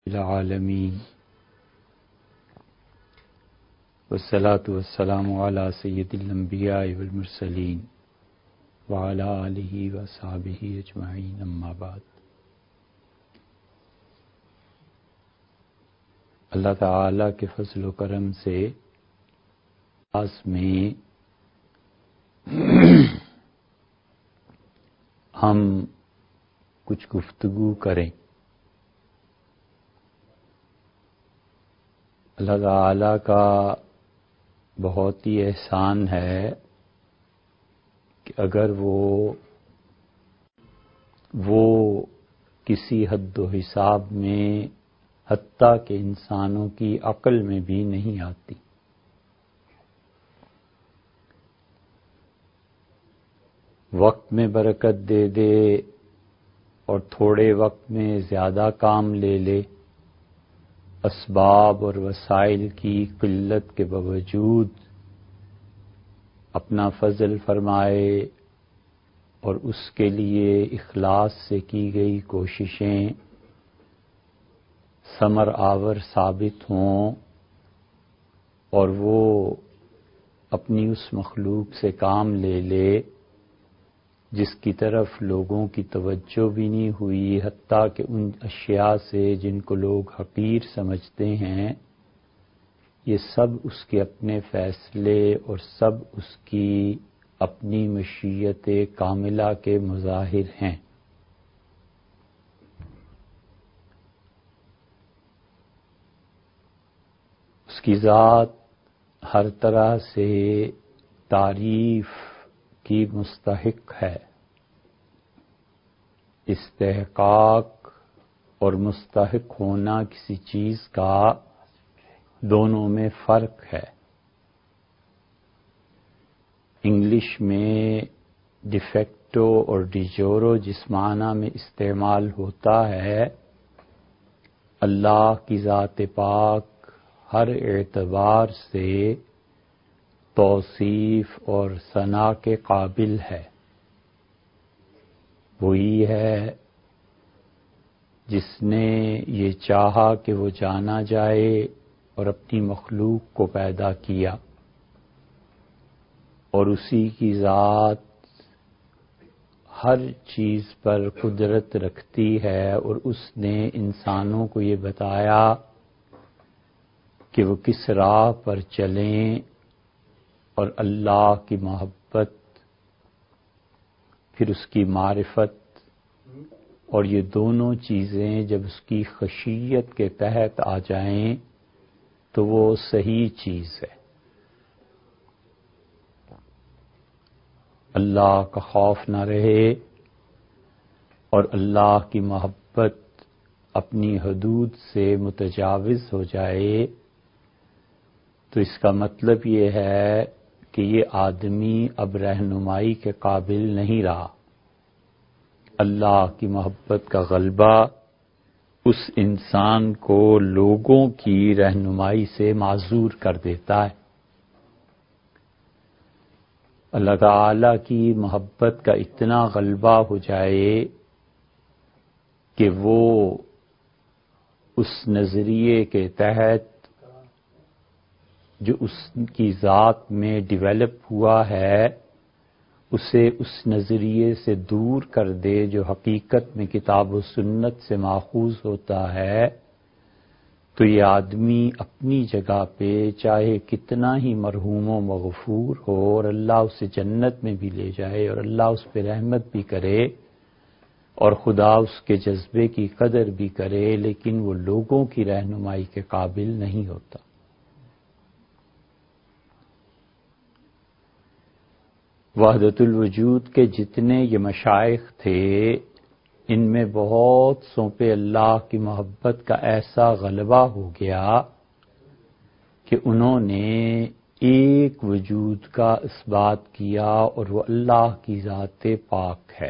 العالمین والصلاة والسلام علی سید الانبیاء والمرسلین وعلی آلہ وصحبہ اجمعین اما بعد۔ اللہ تعالی کے فضل و کرم سے آج میں ہم کچھ گفتگو کریں۔ اللہ تعالی کا بہت ہی احسان ہے کہ اگر وہ کسی حد و حساب میں حتیٰ کہ انسانوں کی عقل میں بھی نہیں آتی۔ وقت میں برکت دے دے اور تھوڑے وقت میں زیادہ کام لے لے، اسباب اور وسائل کی قلت کے باوجود اپنا فضل فرمائے اور اس کے لیے اخلاص سے کی گئی کوششیں ثمر آور ثابت ہوں اور وہ اپنی اس مخلوق سے کام لے لے جس کی طرف لوگوں کی توجہ بھی نہیں ہوئی، حتیٰ کہ ان اشیاء سے جن کو لوگ حقیر سمجھتے ہیں، یہ سب اس کے اپنے فیصلے اور سب اس کی اپنی مشیت کاملہ کے مظاہر ہیں۔ اس کی ذات ہر طرح سے تعریف کی مستحق ہے۔ استحقاق اور مستحق ہونا کسی چیز کا دونوں میں فرق ہے۔ انگلش میں ڈیفیکٹو اور ڈیجورو جس معنی میں استعمال ہوتا ہے، اللہ کی ذات پاک ہر اعتبار سے توصیف اور ثنا کے قابل ہے۔ وہی ہے جس نے یہ چاہا کہ وہ جانا جائے اور اپنی مخلوق کو پیدا کیا، اور اسی کی ذات ہر چیز پر قدرت رکھتی ہے، اور اس نے انسانوں کو یہ بتایا کہ وہ کس راہ پر چلیں اور اللہ کی محبت، پھر اس کی معرفت، اور یہ دونوں چیزیں جب اس کی خشیت کے تحت آ جائیں تو وہ صحیح چیز ہے۔ اللہ کا خوف نہ رہے اور اللہ کی محبت اپنی حدود سے متجاوز ہو جائے تو اس کا مطلب یہ ہے کہ یہ آدمی اب رہنمائی کے قابل نہیں رہا۔ اللہ کی محبت کا غلبہ اس انسان کو لوگوں کی رہنمائی سے معذور کر دیتا ہے۔ اللہ تعالی کی محبت کا اتنا غلبہ ہو جائے کہ وہ اس نظریے کے تحت جو اس کی ذات میں ڈیولپ ہوا ہے اسے اس نظریے سے دور کر دے جو حقیقت میں کتاب و سنت سے ماخوذ ہوتا ہے، تو یہ آدمی اپنی جگہ پہ چاہے کتنا ہی مرحوم و مغفور ہو اور اللہ اسے جنت میں بھی لے جائے اور اللہ اس پہ رحمت بھی کرے اور خدا اس کے جذبے کی قدر بھی کرے، لیکن وہ لوگوں کی رہنمائی کے قابل نہیں ہوتا۔ وحدت الوجود کے جتنے یہ مشائخ تھے، ان میں بہت سوں پہ اللہ کی محبت کا ایسا غلبہ ہو گیا کہ انہوں نے ایک وجود کا اثبات کیا اور وہ اللہ کی ذات پاک ہے،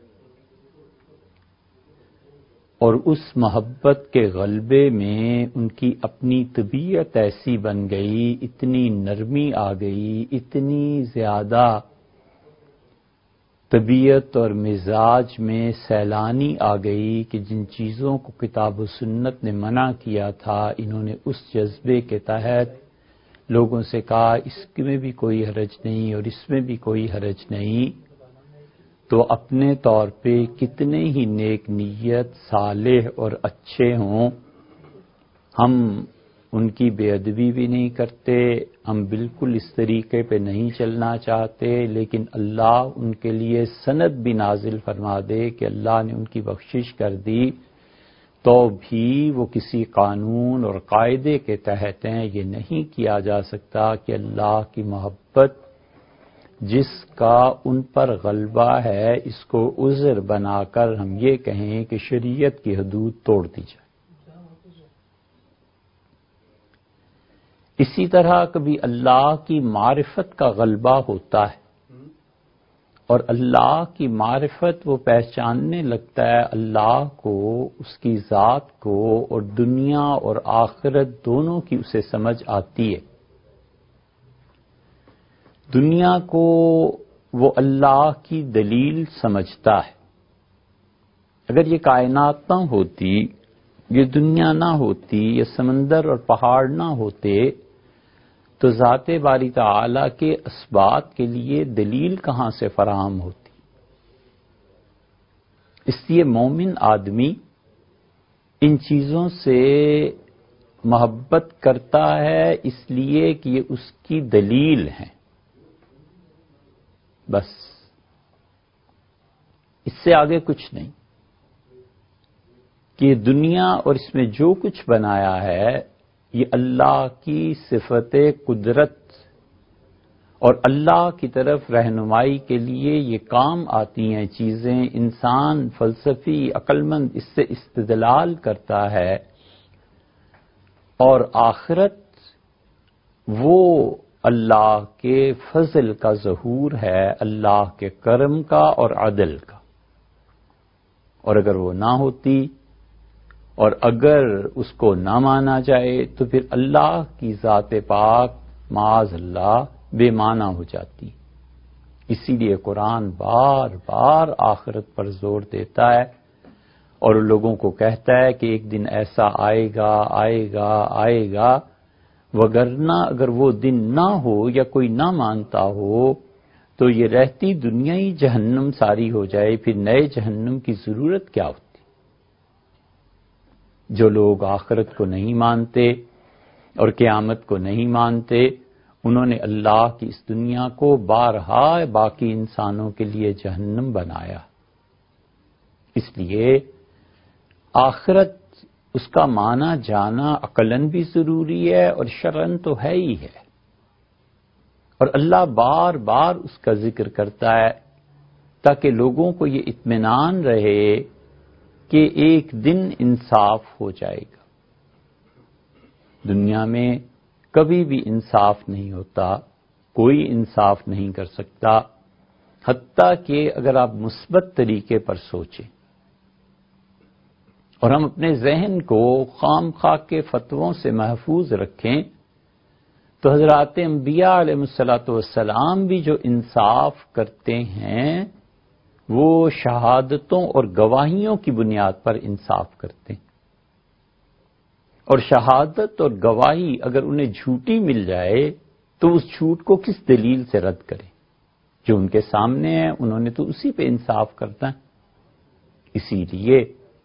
اور اس محبت کے غلبے میں ان کی اپنی طبیعت ایسی بن گئی، اتنی نرمی آ گئی، اتنی زیادہ طبیعت اور مزاج میں سیلانی آ گئی کہ جن چیزوں کو کتاب و سنت نے منع کیا تھا، انہوں نے اس جذبے کے تحت لوگوں سے کہا اس میں بھی کوئی حرج نہیں اور اس میں بھی کوئی حرج نہیں، تو اپنے طور پہ کتنے ہی نیک نیت، صالح اور اچھے ہوں، ہم ان کی بے ادبی بھی نہیں کرتے، ہم بالکل اس طریقے پہ نہیں چلنا چاہتے، لیکن اللہ ان کے لیے سند بھی نازل فرما دے کہ اللہ نے ان کی بخشش کر دی، تو بھی وہ کسی قانون اور قاعدے کے تحت ہیں۔ یہ نہیں کیا جا سکتا کہ اللہ کی محبت جس کا ان پر غلبہ ہے اس کو عذر بنا کر ہم یہ کہیں کہ شریعت کی حدود توڑ دی جائے۔ اسی طرح کبھی اللہ کی معرفت کا غلبہ ہوتا ہے اور اللہ کی معرفت وہ پہچاننے لگتا ہے اللہ کو، اس کی ذات کو، اور دنیا اور آخرت دونوں کی اسے سمجھ آتی ہے۔ دنیا کو وہ اللہ کی دلیل سمجھتا ہے۔ اگر یہ کائنات نہ ہوتی، یہ دنیا نہ ہوتی، یہ سمندر اور پہاڑ نہ ہوتے، تو ذات باری تعالی کے اسبات کے لیے دلیل کہاں سے فراہم ہوتی؟ اس لیے مومن آدمی ان چیزوں سے محبت کرتا ہے اس لیے کہ یہ اس کی دلیل ہے، بس اس سے آگے کچھ نہیں، کہ یہ دنیا اور اس میں جو کچھ بنایا ہے یہ اللہ کی صفت قدرت اور اللہ کی طرف رہنمائی کے لیے یہ کام آتی ہیں چیزیں، انسان فلسفی عقل مند اس سے استدلال کرتا ہے، اور آخرت وہ اللہ کے فضل کا ظہور ہے، اللہ کے کرم کا اور عدل کا، اور اگر وہ نہ ہوتی اور اگر اس کو نہ مانا جائے تو پھر اللہ کی ذات پاک معاذ اللہ بے معنی ہو جاتی۔ اسی لیے قرآن بار بار آخرت پر زور دیتا ہے اور لوگوں کو کہتا ہے کہ ایک دن ایسا آئے گا آئے گا آئے گا، وگرنہ اگر وہ دن نہ ہو یا کوئی نہ مانتا ہو تو یہ رہتی دنیا ہی جہنم ساری ہو جائے، پھر نئے جہنم کی ضرورت کیا ہوتی؟ جو لوگ آخرت کو نہیں مانتے اور قیامت کو نہیں مانتے، انہوں نے اللہ کی اس دنیا کو بارہا باقی انسانوں کے لیے جہنم بنایا۔ اس لیے آخرت اس کا معنی جانا عقلاً بھی ضروری ہے اور شرعاً تو ہے ہی ہے، اور اللہ بار بار اس کا ذکر کرتا ہے تاکہ لوگوں کو یہ اطمینان رہے کہ ایک دن انصاف ہو جائے گا۔ دنیا میں کبھی بھی انصاف نہیں ہوتا، کوئی انصاف نہیں کر سکتا، حتیٰ کہ اگر آپ مثبت طریقے پر سوچیں اور ہم اپنے ذہن کو خام خواہ کے فتووں سے محفوظ رکھیں تو حضرات انبیاء علیہ الصلوۃ والسلام بھی جو انصاف کرتے ہیں وہ شہادتوں اور گواہیوں کی بنیاد پر انصاف کرتے ہیں، اور شہادت اور گواہی اگر انہیں جھوٹی مل جائے تو اس جھوٹ کو کس دلیل سے رد کریں؟ جو ان کے سامنے ہے انہوں نے تو اسی پہ انصاف کرنا ہے۔ اسی لیے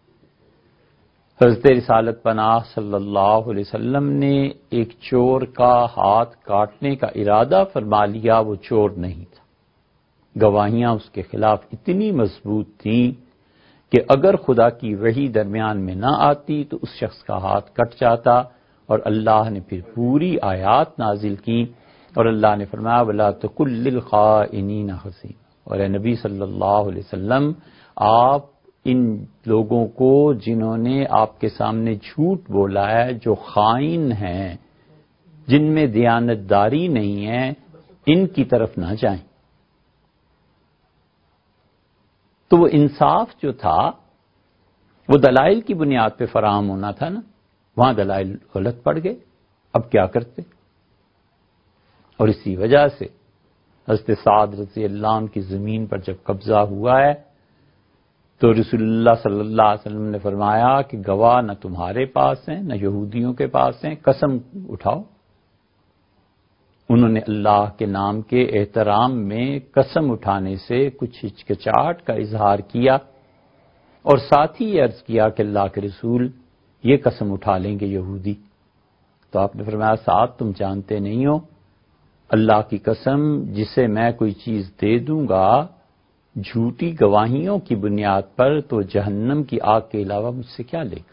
حضرت رسالت پناہ صلی اللہ علیہ وسلم نے ایک چور کا ہاتھ کاٹنے کا ارادہ فرما لیا، وہ چور نہیں تھا، گواہیاں اس کے خلاف اتنی مضبوط تھیں کہ اگر خدا کی وحی درمیان میں نہ آتی تو اس شخص کا ہاتھ کٹ جاتا، اور اللہ نے پھر پوری آیات نازل کی اور اللہ نے فرمایا وَلَا تَقُل لِّلْخَائِنِينَ خَصِيمًا، اور اے نبی صلی اللہ علیہ وسلم آپ ان لوگوں کو جنہوں نے آپ کے سامنے جھوٹ بولا ہے، جو خائن ہیں، جن میں دیانتداری نہیں ہے، ان کی طرف نہ جائیں۔ تو وہ انصاف جو تھا وہ دلائل کی بنیاد پہ فراہم ہونا تھا نا، وہاں دلائل غلط پڑ گئے، اب کیا کرتے؟ اور اسی وجہ سے حضرت سعد رضی اللہ عنہ کی زمین پر جب قبضہ ہوا ہے تو رسول اللہ صلی اللہ علیہ وسلم نے فرمایا کہ گواہ نہ تمہارے پاس ہیں نہ یہودیوں کے پاس ہیں، قسم اٹھاؤ۔ انہوں نے اللہ کے نام کے احترام میں قسم اٹھانے سے کچھ ہچکچاہٹ کا اظہار کیا اور ساتھ ہی عرض کیا کہ اللہ کے رسول یہ قسم اٹھا لیں گے یہودی۔ تو آپ نے فرمایا سعد تم جانتے نہیں ہو، اللہ کی قسم جسے میں کوئی چیز دے دوں گا جھوٹی گواہیوں کی بنیاد پر تو جہنم کی آگ کے علاوہ مجھ سے کیا لے گا۔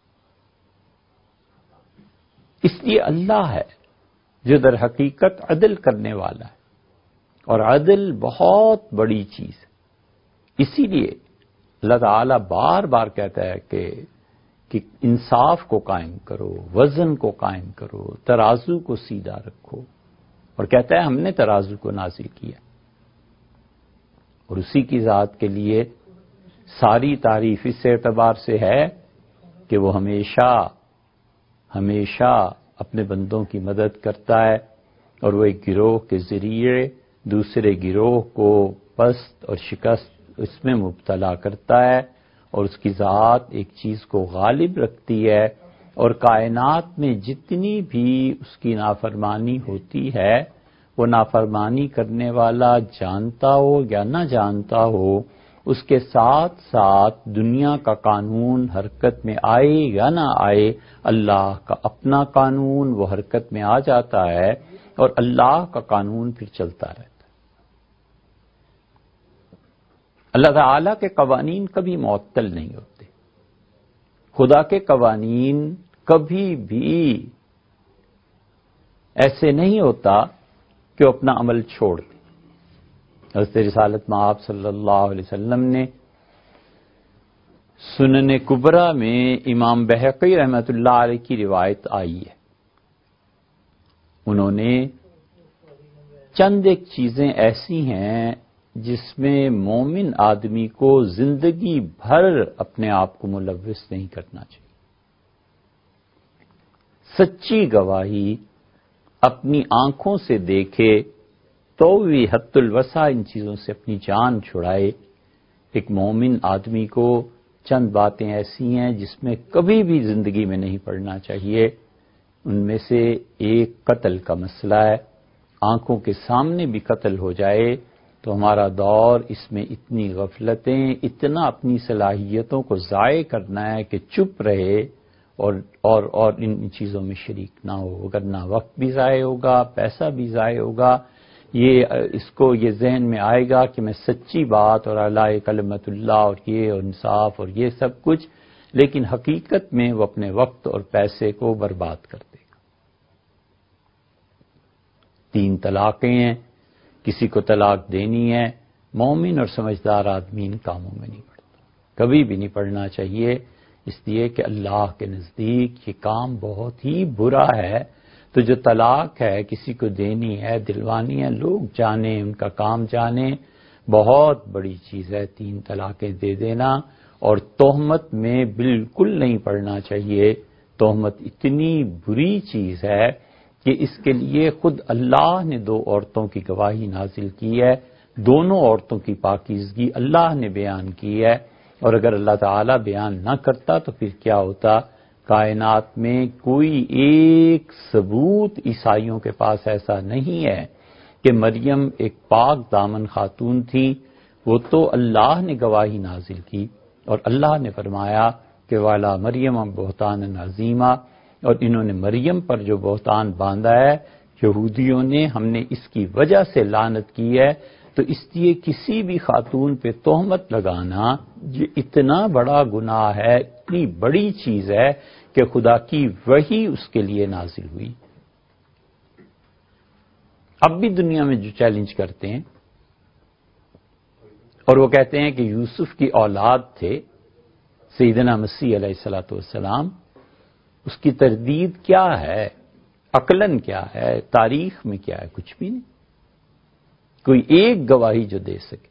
اس لیے اللہ ہے جو در حقیقت عدل کرنے والا ہے، اور عدل بہت بڑی چیز ہے۔ اسی لیے اللہ تعالیٰ بار بار کہتا ہے کہ انصاف کو قائم کرو، وزن کو قائم کرو، ترازو کو سیدھا رکھو، اور کہتا ہے ہم نے ترازو کو نازل کیا، اور اسی کی ذات کے لیے ساری تعریف اس اعتبار سے ہے کہ وہ ہمیشہ اپنے بندوں کی مدد کرتا ہے، اور وہ ایک گروہ کے ذریعے دوسرے گروہ کو پست اور شکست اس میں مبتلا کرتا ہے، اور اس کی ذات ایک چیز کو غالب رکھتی ہے، اور کائنات میں جتنی بھی اس کی نافرمانی ہوتی ہے وہ نافرمانی کرنے والا جانتا ہو یا نہ جانتا ہو، اس کے ساتھ ساتھ دنیا کا قانون حرکت میں آئے یا نہ آئے، اللہ کا اپنا قانون وہ حرکت میں آ جاتا ہے، اور اللہ کا قانون پھر چلتا رہتا ہے۔ اللہ تعالیٰ کے قوانین کبھی معطل نہیں ہوتے، خدا کے قوانین کبھی بھی ایسے نہیں ہوتا کہ وہ اپنا عمل چھوڑ دیں۔ حضرت رسالت مآب صلی اللہ علیہ وسلم نے سنن کبریٰ میں امام بہقی رحمۃ اللہ علیہ کی روایت آئی ہے، انہوں نے چند ایک چیزیں ایسی ہیں جس میں مومن آدمی کو زندگی بھر اپنے آپ کو ملوث نہیں کرنا چاہیے۔ سچی گواہی اپنی آنکھوں سے دیکھے تو بھی حد الوسع ان چیزوں سے اپنی جان چھڑائے۔ ایک مومن آدمی کو چند باتیں ایسی ہیں جس میں کبھی بھی زندگی میں نہیں پڑنا چاہیے، ان میں سے ایک قتل کا مسئلہ ہے۔ آنکھوں کے سامنے بھی قتل ہو جائے تو ہمارا دور اس میں اتنی غفلتیں، اتنا اپنی صلاحیتوں کو ضائع کرنا ہے کہ چپ رہے اور ان چیزوں میں شریک نہ ہو، ورنہ وقت بھی ضائع ہوگا، پیسہ بھی ضائع ہوگا۔ یہ ذہن میں آئے گا کہ میں سچی بات اور اعلی کلمت اللہ اور یہ اور انصاف اور یہ سب کچھ، لیکن حقیقت میں وہ اپنے وقت اور پیسے کو برباد کر دے گا۔ 3 طلاقیں ہیں، کسی کو طلاق دینی ہے، مومن اور سمجھدار آدمی ان کاموں میں نہیں پڑتا، کبھی بھی نہیں پڑنا چاہیے، اس لیے کہ اللہ کے نزدیک یہ کام بہت ہی برا ہے۔ تو جو طلاق ہے کسی کو دینی ہے، دلوانی ہے، لوگ جانیں، ان کا کام جانیں، بہت بڑی چیز ہے 3 طلاقیں دے دینا، اور تہمت میں بالکل نہیں پڑنا چاہیے۔ تہمت اتنی بری چیز ہے کہ اس کے لیے خود اللہ نے 2 عورتوں کی گواہی نازل کی ہے، دونوں عورتوں کی پاکیزگی اللہ نے بیان کی ہے، اور اگر اللہ تعالیٰ بیان نہ کرتا تو پھر کیا ہوتا؟ کائنات میں کوئی ایک ثبوت عیسائیوں کے پاس ایسا نہیں ہے کہ مریم ایک پاک دامن خاتون تھی، وہ تو اللہ نے گواہی نازل کی، اور اللہ نے فرمایا کہ والا مریم بہتان عظیمہ، اور انہوں نے مریم پر جو بہتان باندھا ہے یہودیوں نے، ہم نے اس کی وجہ سے لعنت کی ہے۔ تو اس لیے کسی بھی خاتون پہ تہمت لگانا یہ اتنا بڑا گناہ ہے، اتنی بڑی چیز ہے کہ خدا کی وحی اس کے لیے نازل ہوئی۔ اب بھی دنیا میں جو چیلنج کرتے ہیں اور وہ کہتے ہیں کہ یوسف کی اولاد تھے سیدنا مسیح علیہ الصلوۃ والسلام، اس کی تردید کیا ہے؟ عقلاً کیا ہے؟ تاریخ میں کیا ہے؟ کچھ بھی نہیں، کوئی ایک گواہی جو دے سکے،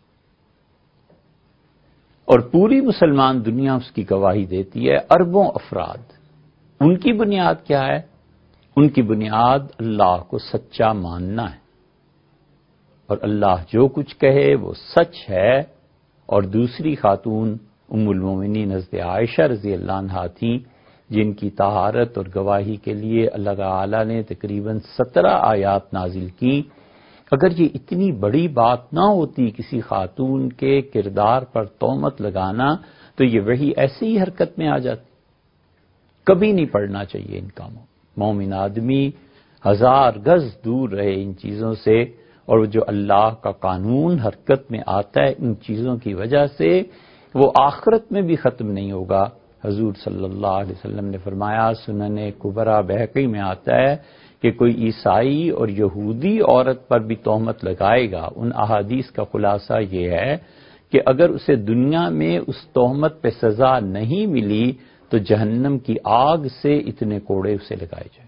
اور پوری مسلمان دنیا اس کی گواہی دیتی ہے، اربوں افراد۔ ان کی بنیاد کیا ہے؟ ان کی بنیاد اللہ کو سچا ماننا ہے، اور اللہ جو کچھ کہے وہ سچ ہے۔ اور دوسری خاتون ام المومنین حضرت عائشہ رضی اللہ عنہا تھیں، جن کی طہارت اور گواہی کے لیے اللہ تعالی نے تقریباً 17 آیات نازل کی۔ اگر یہ اتنی بڑی بات نہ ہوتی کسی خاتون کے کردار پر تہمت لگانا، تو یہ وحی ایسے ہی حرکت میں آ جاتی۔ کبھی نہیں پڑھنا چاہیے ان کاموں۔ مومن آدمی 1000 گز دور رہے ان چیزوں سے، اور جو اللہ کا قانون حرکت میں آتا ہے ان چیزوں کی وجہ سے، وہ آخرت میں بھی ختم نہیں ہوگا۔ حضور صلی اللہ علیہ وسلم نے فرمایا، سنن کبریٰ بہقی میں آتا ہے کہ کوئی عیسائی اور یہودی عورت پر بھی تہمت لگائے گا، ان احادیث کا خلاصہ یہ ہے کہ اگر اسے دنیا میں اس تہمت پہ سزا نہیں ملی تو جہنم کی آگ سے اتنے کوڑے اسے لگائے جائیں۔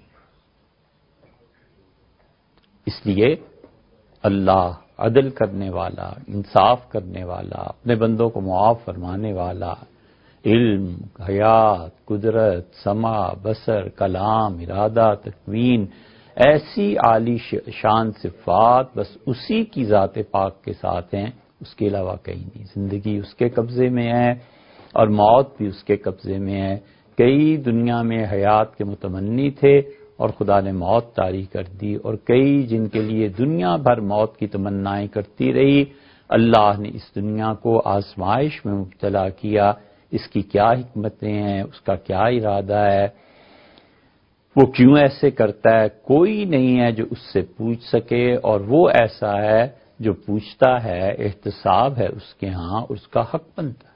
اس لیے اللہ عدل کرنے والا، انصاف کرنے والا، اپنے بندوں کو معاف فرمانے والا، علم، حیات، قدرت، سمع، بصر، کلام، ارادہ، تکوین، ایسی عالی شان صفات بس اسی کی ذات پاک کے ساتھ ہیں، اس کے علاوہ کہیں نہیں۔ زندگی اس کے قبضے میں ہے اور موت بھی اس کے قبضے میں ہے۔ کئی دنیا میں حیات کے متمنی تھے اور خدا نے موت طاری کر دی، اور کئی جن کے لیے دنیا بھر موت کی تمنائیں کرتی رہی، اللہ نے اس دنیا کو آزمائش میں مبتلا کیا۔ اس کی کیا حکمتیں ہیں، اس کا کیا ارادہ ہے، وہ کیوں ایسے کرتا ہے، کوئی نہیں ہے جو اس سے پوچھ سکے، اور وہ ایسا ہے جو پوچھتا ہے احتساب ہے اس کے ہاں، اس کا حق بنتا ہے۔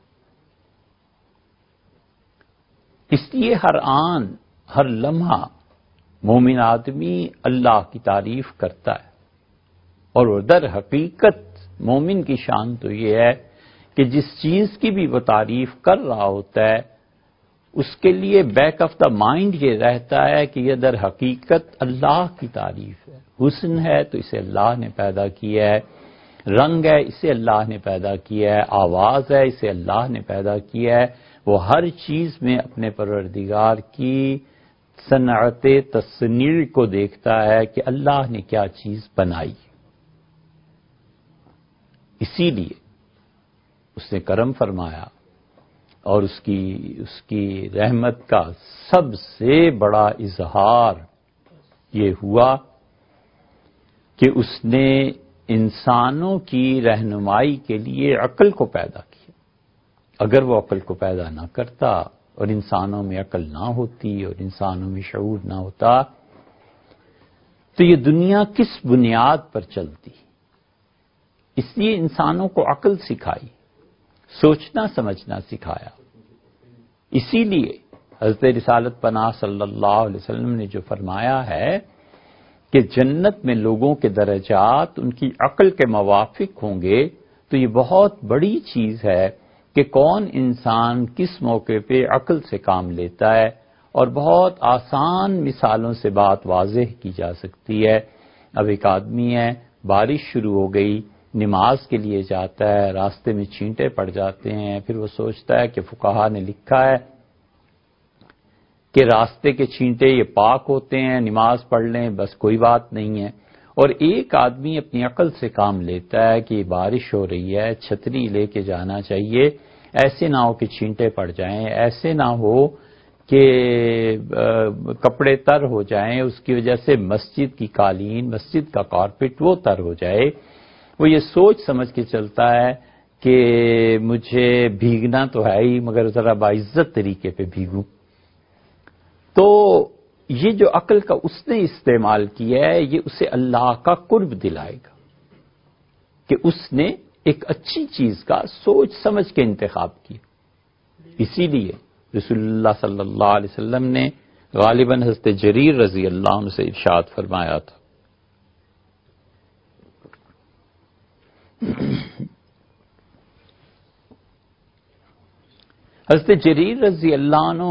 اس لیے ہر آن، ہر لمحہ مومن آدمی اللہ کی تعریف کرتا ہے، اور در حقیقت مومن کی شان تو یہ ہے کہ جس چیز کی بھی وہ تعریف کر رہا ہوتا ہے اس کے لیے بیک آف دا مائنڈ یہ رہتا ہے کہ یہ در حقیقت اللہ کی تعریف ہے۔ حسن ہے تو اسے اللہ نے پیدا کیا ہے، رنگ ہے اسے اللہ نے پیدا کیا ہے، آواز ہے اسے اللہ نے پیدا کیا ہے۔ وہ ہر چیز میں اپنے پروردگار کی صنعت تصنیع کو دیکھتا ہے کہ اللہ نے کیا چیز بنائی۔ اسی لیے اس نے کرم فرمایا، اور اس کی رحمت کا سب سے بڑا اظہار یہ ہوا کہ اس نے انسانوں کی رہنمائی کے لیے عقل کو پیدا کیا۔ اگر وہ عقل کو پیدا نہ کرتا اور انسانوں میں عقل نہ ہوتی اور انسانوں میں شعور نہ ہوتا تو یہ دنیا کس بنیاد پر چلتی؟ اس لیے انسانوں کو عقل سکھائی، سوچنا سمجھنا سکھایا۔ اسی لیے حضرت رسالت پناہ صلی اللہ علیہ وسلم نے جو فرمایا ہے کہ جنت میں لوگوں کے درجات ان کی عقل کے موافق ہوں گے، تو یہ بہت بڑی چیز ہے کہ کون انسان کس موقع پہ عقل سے کام لیتا ہے، اور بہت آسان مثالوں سے بات واضح کی جا سکتی ہے۔ اب ایک آدمی ہے، بارش شروع ہو گئی، نماز کے لیے جاتا ہے، راستے میں چھینٹے پڑ جاتے ہیں، پھر وہ سوچتا ہے کہ فقہا نے لکھا ہے کہ راستے کے چھینٹے یہ پاک ہوتے ہیں، نماز پڑھ لیں، بس کوئی بات نہیں ہے۔ اور ایک آدمی اپنی عقل سے کام لیتا ہے کہ بارش ہو رہی ہے، چھتری لے کے جانا چاہیے، ایسے نہ ہو کہ چھینٹے پڑ جائیں، ایسے نہ ہو کہ کپڑے تر ہو جائیں، اس کی وجہ سے مسجد کی قالین، مسجد کا کارپٹ وہ تر ہو جائے۔ وہ یہ سوچ سمجھ کے چلتا ہے کہ مجھے بھیگنا تو ہے ہی، مگر ذرا باعزت طریقے پہ بھیگوں۔ تو یہ جو عقل کا اس نے استعمال کیا ہے، یہ اسے اللہ کا قرب دلائے گا کہ اس نے ایک اچھی چیز کا سوچ سمجھ کے انتخاب کیا۔ اسی لیے رسول اللہ صلی اللہ علیہ وسلم نے غالباً حضرت جریر رضی اللہ عنہ سے ارشاد فرمایا تھا، حضرت جریر رضی اللہ عنہ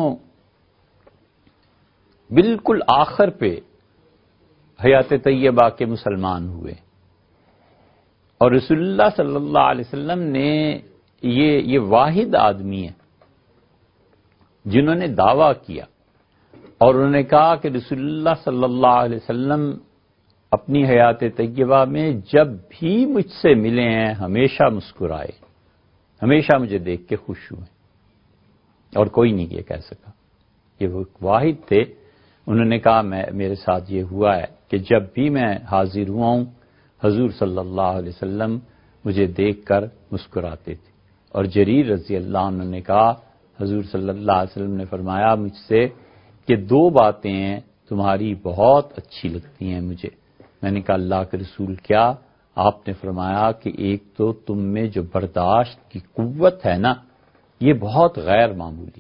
بالکل آخر پہ حیات طیبہ کے مسلمان ہوئے، اور رسول اللہ صلی اللہ علیہ وسلم نے یہ واحد آدمی ہے جنہوں نے دعویٰ کیا، اور انہوں نے کہا کہ رسول اللہ صلی اللہ علیہ وسلم اپنی حیات طیبہ میں جب بھی مجھ سے ملے ہیں ہمیشہ مسکرائے، ہمیشہ مجھے دیکھ کے خوش ہوئے، اور کوئی نہیں یہ کہہ سکا۔ یہ وہ واحد تھے، انہوں نے کہا میرے ساتھ یہ ہوا ہے کہ جب بھی میں حاضر ہوا ہوں حضور صلی اللہ علیہ وسلم مجھے دیکھ کر مسکراتے تھے۔ اور جریر رضی اللہ عنہ نے کہا حضور صلی اللہ علیہ وسلم نے فرمایا مجھ سے کہ دو باتیں ہیں تمہاری بہت اچھی لگتی ہیں مجھے۔ میں نے کہا اللہ کے رسول کیا؟ آپ نے فرمایا کہ ایک تو تم میں جو برداشت کی قوت ہے نا، یہ بہت غیر معمولی،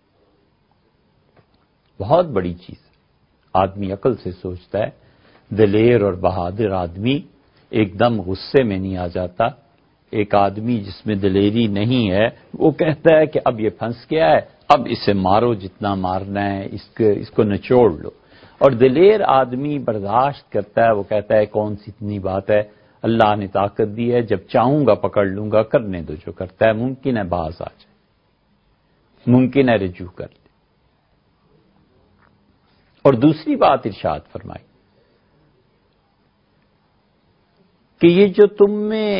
بہت بڑی چیز۔ آدمی عقل سے سوچتا ہے، دلیر اور بہادر آدمی ایک دم غصے میں نہیں آ جاتا۔ ایک آدمی جس میں دلیری نہیں ہے وہ کہتا ہے کہ اب یہ پھنس گیا ہے، اب اسے مارو جتنا مارنا ہے، اس کو نچوڑ لو۔ اور دلیر آدمی برداشت کرتا ہے، وہ کہتا ہے کون سی اتنی بات ہے، اللہ نے طاقت دی ہے، جب چاہوں گا پکڑ لوں گا، کرنے دو جو کرتا ہے، ممکن ہے باز آ جائے، ممکن ہے رجوع کر لے۔ اور دوسری بات ارشاد فرمائی کہ یہ جو تم میں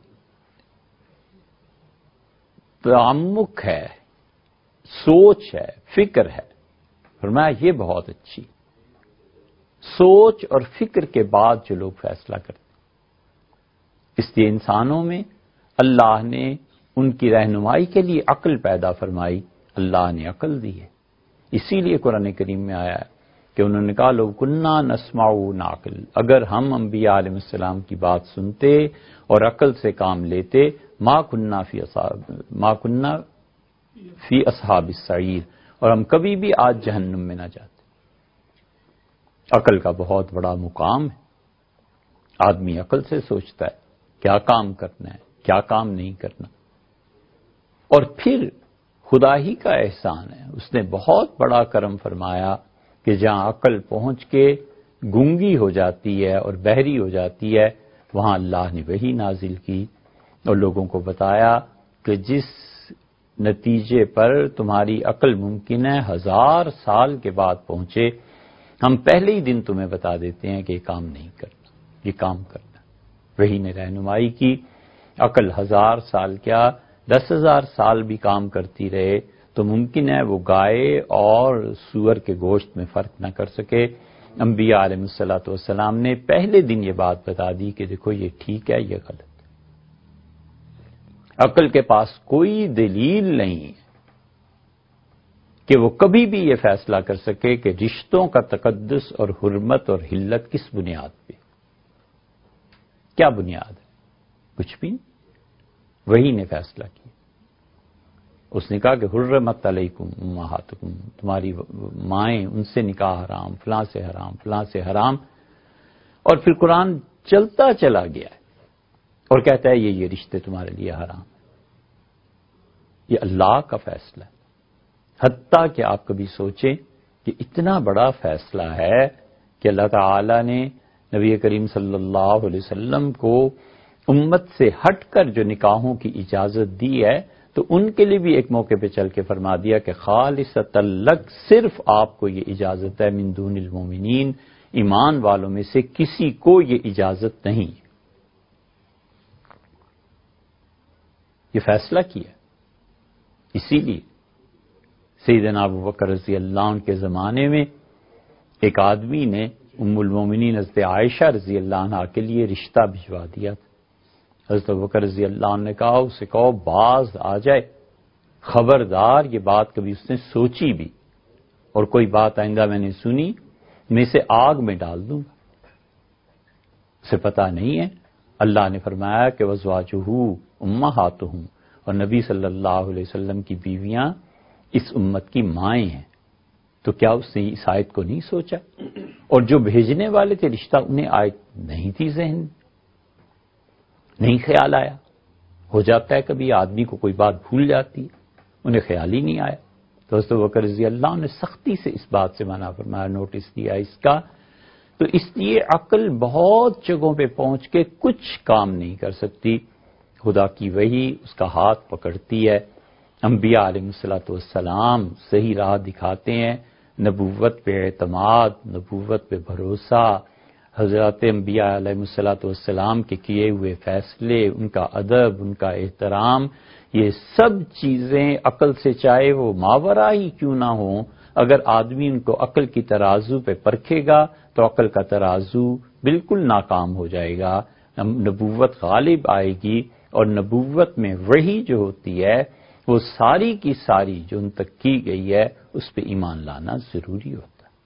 تعمق ہے، سوچ ہے، فکر ہے، فرمایا یہ بہت اچھی۔ سوچ اور فکر کے بعد جو لوگ فیصلہ کرتے، اس لیے انسانوں میں اللہ نے ان کی رہنمائی کے لیے عقل پیدا فرمائی، اللہ نے عقل دی ہے۔ اسی لیے قرآن کریم میں آیا ہے کہ انہوں نے کہا لو کننا نسمع نعقل، اگر ہم انبیاء علیہ السلام کی بات سنتے اور عقل سے کام لیتے، ما کننا فی اصحاب السعیر، اور ہم کبھی بھی آج جہنم میں نہ جاتے۔ عقل کا بہت بڑا مقام ہے، آدمی عقل سے سوچتا ہے کیا کام کرنا ہے، کیا کام نہیں کرنا۔ اور پھر خدا ہی کا احسان ہے، اس نے بہت بڑا کرم فرمایا کہ جہاں عقل پہنچ کے گونگی ہو جاتی ہے اور بہری ہو جاتی ہے، وہاں اللہ نے وحی نازل کی اور لوگوں کو بتایا کہ جس نتیجے پر تمہاری عقل ممکن ہے 1000 سال کے بعد پہنچے، ہم پہلے ہی دن تمہیں بتا دیتے ہیں کہ یہ کام نہیں کرنا، یہ کام کرنا۔ وحی نے رہنمائی کی، عقل 1000 سال کیا 10,000 سال بھی کام کرتی رہے تو ممکن ہے وہ گائے اور سور کے گوشت میں فرق نہ کر سکے۔ انبیاء علیہ الصلوۃ والسلام نے پہلے دن یہ بات بتا دی کہ دیکھو یہ ٹھیک ہے، یہ غلط ہے۔ عقل کے پاس کوئی دلیل نہیں ہے کہ وہ کبھی بھی یہ فیصلہ کر سکے کہ رشتوں کا تقدس اور حرمت اور حلت کس بنیاد پہ، کیا بنیاد ہے، کچھ بھی نہیں۔ وہی نے فیصلہ کیا، اس نے کہا کہ حرمت علیکم امہاتکم، تمہاری مائیں ان سے نکاح حرام، فلاں سے حرام، فلاں سے حرام۔ اور پھر قرآن چلتا چلا گیا ہے اور کہتا ہے یہ رشتے تمہارے لیے حرام، یہ اللہ کا فیصلہ ہے۔ حتیٰ کہ آپ کبھی سوچیں کہ اتنا بڑا فیصلہ ہے کہ اللہ تعالی نے نبی کریم صلی اللہ علیہ وسلم کو امت سے ہٹ کر جو نکاحوں کی اجازت دی ہے، تو ان کے لیے بھی ایک موقع پہ چل کے فرما دیا کہ خالصۃ لک، صرف آپ کو یہ اجازت ہے، من دون المومنین، ایمان والوں میں سے کسی کو یہ اجازت نہیں۔ یہ فیصلہ کیا، اسی لیے سیدنا ابوبکر رضی اللہ عنہ کے زمانے میں ایک آدمی نے ام المومنین حضرت عائشہ رضی اللہ عنہ کے لیے رشتہ بھجوا دیا تھا۔ حضرت ابوبکر رضی اللہ عنہ نے کہا اسے کہو باز آ جائے، خبردار یہ بات کبھی اس نے سوچی بھی اور کوئی بات آئندہ میں نے سنی میں اسے آگ میں ڈال دوں گا، اسے پتہ نہیں ہے۔ اللہ نے فرمایا کہ وازواجہ امہاتہم، اور نبی صلی اللہ علیہ وسلم کی بیویاں اس امت کی مائیں ہیں، تو کیا اس نے اس آیت کو نہیں سوچا؟ اور جو بھیجنے والے تھے رشتہ، انہیں آیت نہیں تھی ذہن میں، نہیں خیال آیا۔ ہو جاتا ہے کبھی آدمی کو کوئی بات بھول جاتی ہے، انہیں خیال ہی نہیں آیا۔ تو حضرت ابوبکر رضی اللہ عنہ نے سختی سے اس بات سے منع فرمایا، نوٹس دیا اس کا۔ تو اس لیے عقل بہت جگہوں پہ پہنچ کے کچھ کام نہیں کر سکتی، خدا کی وحی اس کا ہاتھ پکڑتی ہے۔ انبیاء علیہ الصلوۃ والسلام صحیح راہ دکھاتے ہیں، نبوت پہ اعتماد، نبوت پہ بھروسہ، حضرات انبیاء علیہ الصلوۃ والسلام کے کیے ہوئے فیصلے، ان کا ادب، ان کا احترام، یہ سب چیزیں عقل سے چاہے وہ ماورا ہی کیوں نہ ہوں، اگر آدمی ان کو عقل کی ترازو پہ پرکھے گا تو عقل کا ترازو بالکل ناکام ہو جائے گا، نبوت غالب آئے گی، اور نبوت میں وحی جو ہوتی ہے وہ ساری کی ساری جو ان تک کی گئی ہے اس پہ ایمان لانا ضروری ہوتا ہے۔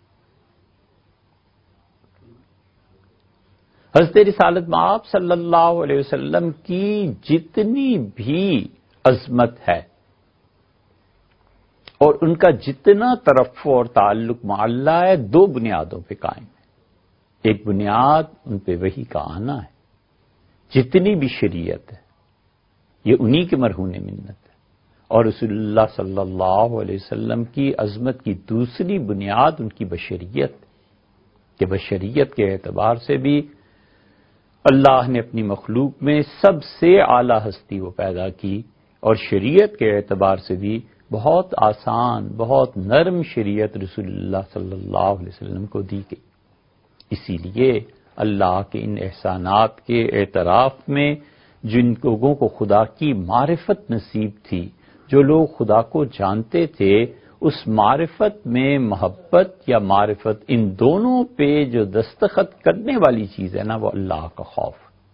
حضرت رسالت مآب صلی اللہ علیہ وسلم کی جتنی بھی عظمت ہے اور ان کا جتنا ترفع اور تعلق معلّہ ہے، دو بنیادوں پہ قائم ہے۔ ایک بنیاد ان پہ وحی کا آنا ہے، جتنی بھی شریعت ہے یہ انہی کے مرہون منت ہے، اور رسول اللہ صلی اللہ علیہ وسلم کی عظمت کی دوسری بنیاد ان کی بشریت، کہ بشریت کے اعتبار سے بھی اللہ نے اپنی مخلوق میں سب سے اعلیٰ ہستی وہ پیدا کی، اور شریعت کے اعتبار سے بھی بہت آسان، بہت نرم شریعت رسول اللہ صلی اللہ علیہ وسلم کو دی گئی۔ اسی لیے اللہ کے ان احسانات کے اعتراف میں جن لوگوں کو خدا کی معرفت نصیب تھی، جو لوگ خدا کو جانتے تھے، اس معرفت میں محبت یا معرفت، ان دونوں پہ جو دستخط کرنے والی چیز ہے نا، وہ اللہ کا خوف۔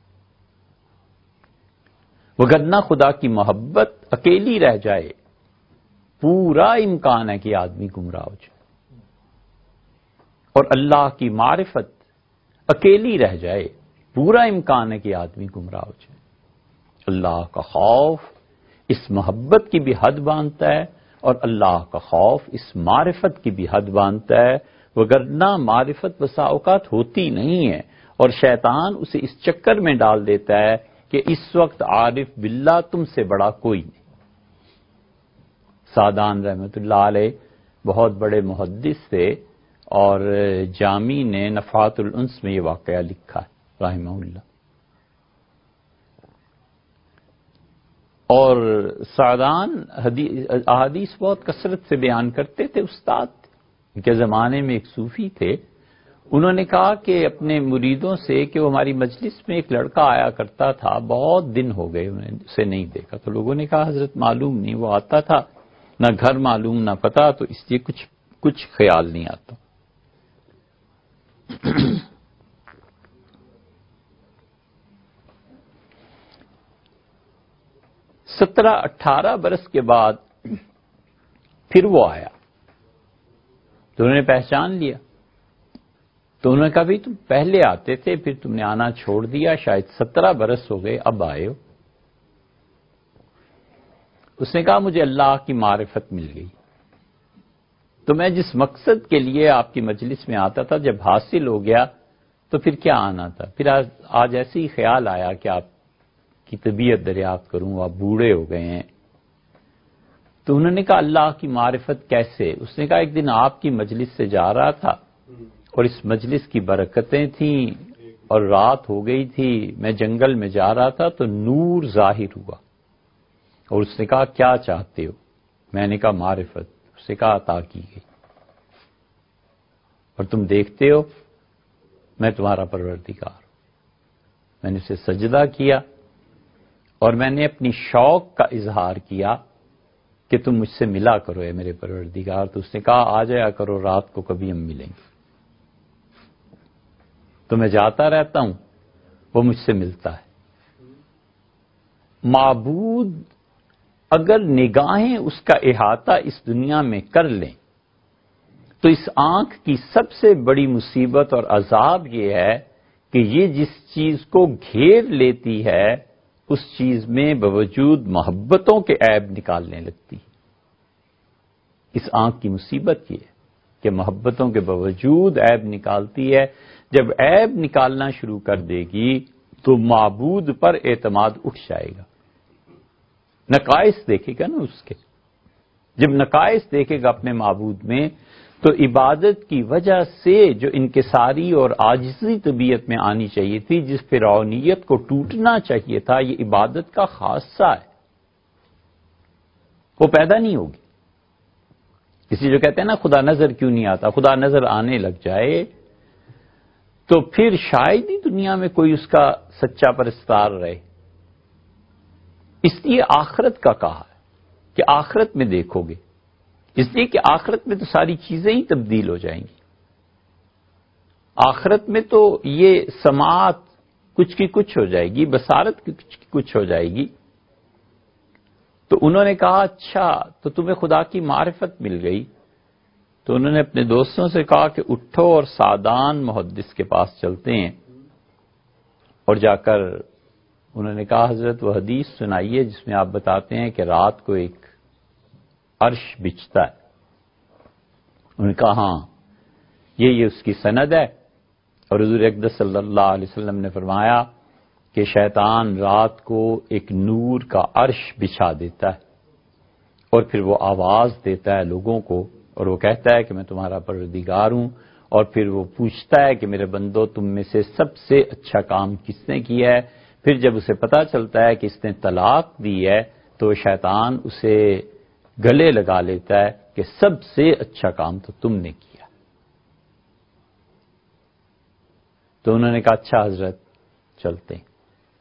وگرنہ خدا کی محبت اکیلی رہ جائے، پورا امکان ہے کہ آدمی گمراہ ہو جائے، اور اللہ کی معرفت اکیلی رہ جائے، پورا امکان ہے کہ آدمی گمراہ ہو جائے۔ اللہ کا خوف اس محبت کی بھی حد باندھتا ہے، اور اللہ کا خوف اس معرفت کی بھی حد باندھتا ہے، وگرنہ معرفت بسا اوقات ہوتی نہیں ہے، اور شیطان اسے اس چکر میں ڈال دیتا ہے کہ اس وقت عارف باللہ تم سے بڑا کوئی نہیں۔ سعدان رحمۃ اللہ علیہ بہت بڑے محدث تھے، اور جامی نے نفحات الانس میں یہ واقعہ لکھا ہے رحمہ اللہ۔ اور سعدان احادیث بہت کثرت سے بیان کرتے تھے، استاد کے زمانے میں ایک صوفی تھے، انہوں نے کہا کہ اپنے مریدوں سے کہ وہ ہماری مجلس میں ایک لڑکا آیا کرتا تھا، بہت دن ہو گئے انہیں اسے نہیں دیکھا، تو لوگوں نے کہا حضرت معلوم نہیں، وہ آتا تھا، نہ گھر معلوم نہ پتہ، تو اس لیے کچھ خیال نہیں آتا۔ 17-18 برس کے بعد پھر وہ آیا، تو انہوں نے پہچان لیا، تو انہوں نے کہا بھی تم پہلے آتے تھے، پھر تم نے آنا چھوڑ دیا، شاید 17 برس ہو گئے، اب آئے ہو۔ اس نے کہا مجھے اللہ کی معرفت مل گئی، تو میں جس مقصد کے لیے آپ کی مجلس میں آتا تھا جب حاصل ہو گیا تو پھر کیا آنا تھا، پھر آج ایسے ہی خیال آیا کہ آپ کی طبیعت دریافت کروں، آپ بوڑھے ہو گئے ہیں۔ تو انہوں نے کہا اللہ کی معرفت کیسے؟ اس نے کہا ایک دن آپ کی مجلس سے جا رہا تھا، اور اس مجلس کی برکتیں تھیں، اور رات ہو گئی تھی، میں جنگل میں جا رہا تھا تو نور ظاہر ہوا، اور اس نے کہا کیا چاہتے ہو؟ میں نے کہا معرفت۔ اس نے کہا عطا کی گئی، اور تم دیکھتے ہو میں تمہارا پروردگار ہوں۔ میں نے اسے سجدہ کیا، اور میں نے اپنی شوق کا اظہار کیا کہ تم مجھ سے ملا کرو اے میرے پروردگار۔ تو اس نے کہا آ جایا کرو رات کو، کبھی ہم ملیں گے۔ تو میں جاتا رہتا ہوں، وہ مجھ سے ملتا ہے۔ معبود اگر نگاہیں اس کا احاطہ اس دنیا میں کر لیں تو اس آنکھ کی سب سے بڑی مصیبت اور عذاب یہ ہے کہ یہ جس چیز کو گھیر لیتی ہے اس چیز میں باوجود محبتوں کے عیب نکالنے لگتی ہے۔ اس آنکھ کی مصیبت یہ ہے کہ محبتوں کے باوجود عیب نکالتی ہے۔ جب عیب نکالنا شروع کر دے گی تو معبود پر اعتماد اٹھ جائے گا، نقائص دیکھے گا نا اس کے۔ جب نقائص دیکھے گا اپنے معبود میں تو عبادت کی وجہ سے جو انکساری اور عاجزی طبیعت میں آنی چاہیے تھی، جس فرعونیت کو ٹوٹنا چاہیے تھا، یہ عبادت کا خاصہ ہے، وہ پیدا نہیں ہوگی۔ اسی جو کہتے ہیں نا خدا نظر کیوں نہیں آتا، خدا نظر آنے لگ جائے تو پھر شاید ہی دنیا میں کوئی اس کا سچا پرستار رہے. اس لیے آخرت کا کہا ہے کہ آخرت میں دیکھو گے، اس لیے کہ آخرت میں تو ساری چیزیں ہی تبدیل ہو جائیں گی. آخرت میں تو یہ سماعت کچھ کی کچھ ہو جائے گی، بصارت کی کچھ ہو جائے گی. تو انہوں نے کہا اچھا تو تمہیں خدا کی معرفت مل گئی. تو انہوں نے اپنے دوستوں سے کہا کہ اٹھو اور سعدان محدث کے پاس چلتے ہیں. اور جا کر انہوں نے کہا حضرت وہ حدیث سنائیے جس میں آپ بتاتے ہیں کہ رات کو ایک عرش بچھتا ہے. انہوں نے کہا ہاں یہ اس کی سند ہے. اور حضور اقدس صلی اللہ علیہ وسلم نے فرمایا کہ شیطان رات کو ایک نور کا عرش بچھا دیتا ہے اور پھر وہ آواز دیتا ہے لوگوں کو اور وہ کہتا ہے کہ میں تمہارا پروردگار ہوں. اور پھر وہ پوچھتا ہے کہ میرے بندو تم میں سے سب سے اچھا کام کس نے کیا ہے. پھر جب اسے پتا چلتا ہے کہ اس نے طلاق دی ہے تو شیطان اسے گلے لگا لیتا ہے کہ سب سے اچھا کام تو تم نے کیا. تو انہوں نے کہا اچھا حضرت چلتے ہیں.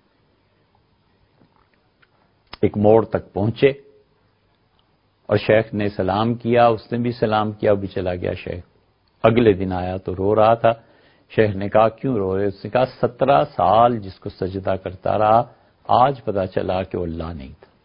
ایک موڑ تک پہنچے اور شیخ نے سلام کیا، اس نے بھی سلام کیا، وہ بھی چلا گیا. شیخ اگلے دن آیا تو رو رہا تھا. شیخ نے کہا کیوں رو رہے؟ اس نے کہا 17 سال جس کو سجدہ کرتا رہا، آج پتا چلا کہ وہ اللہ نہیں تھا،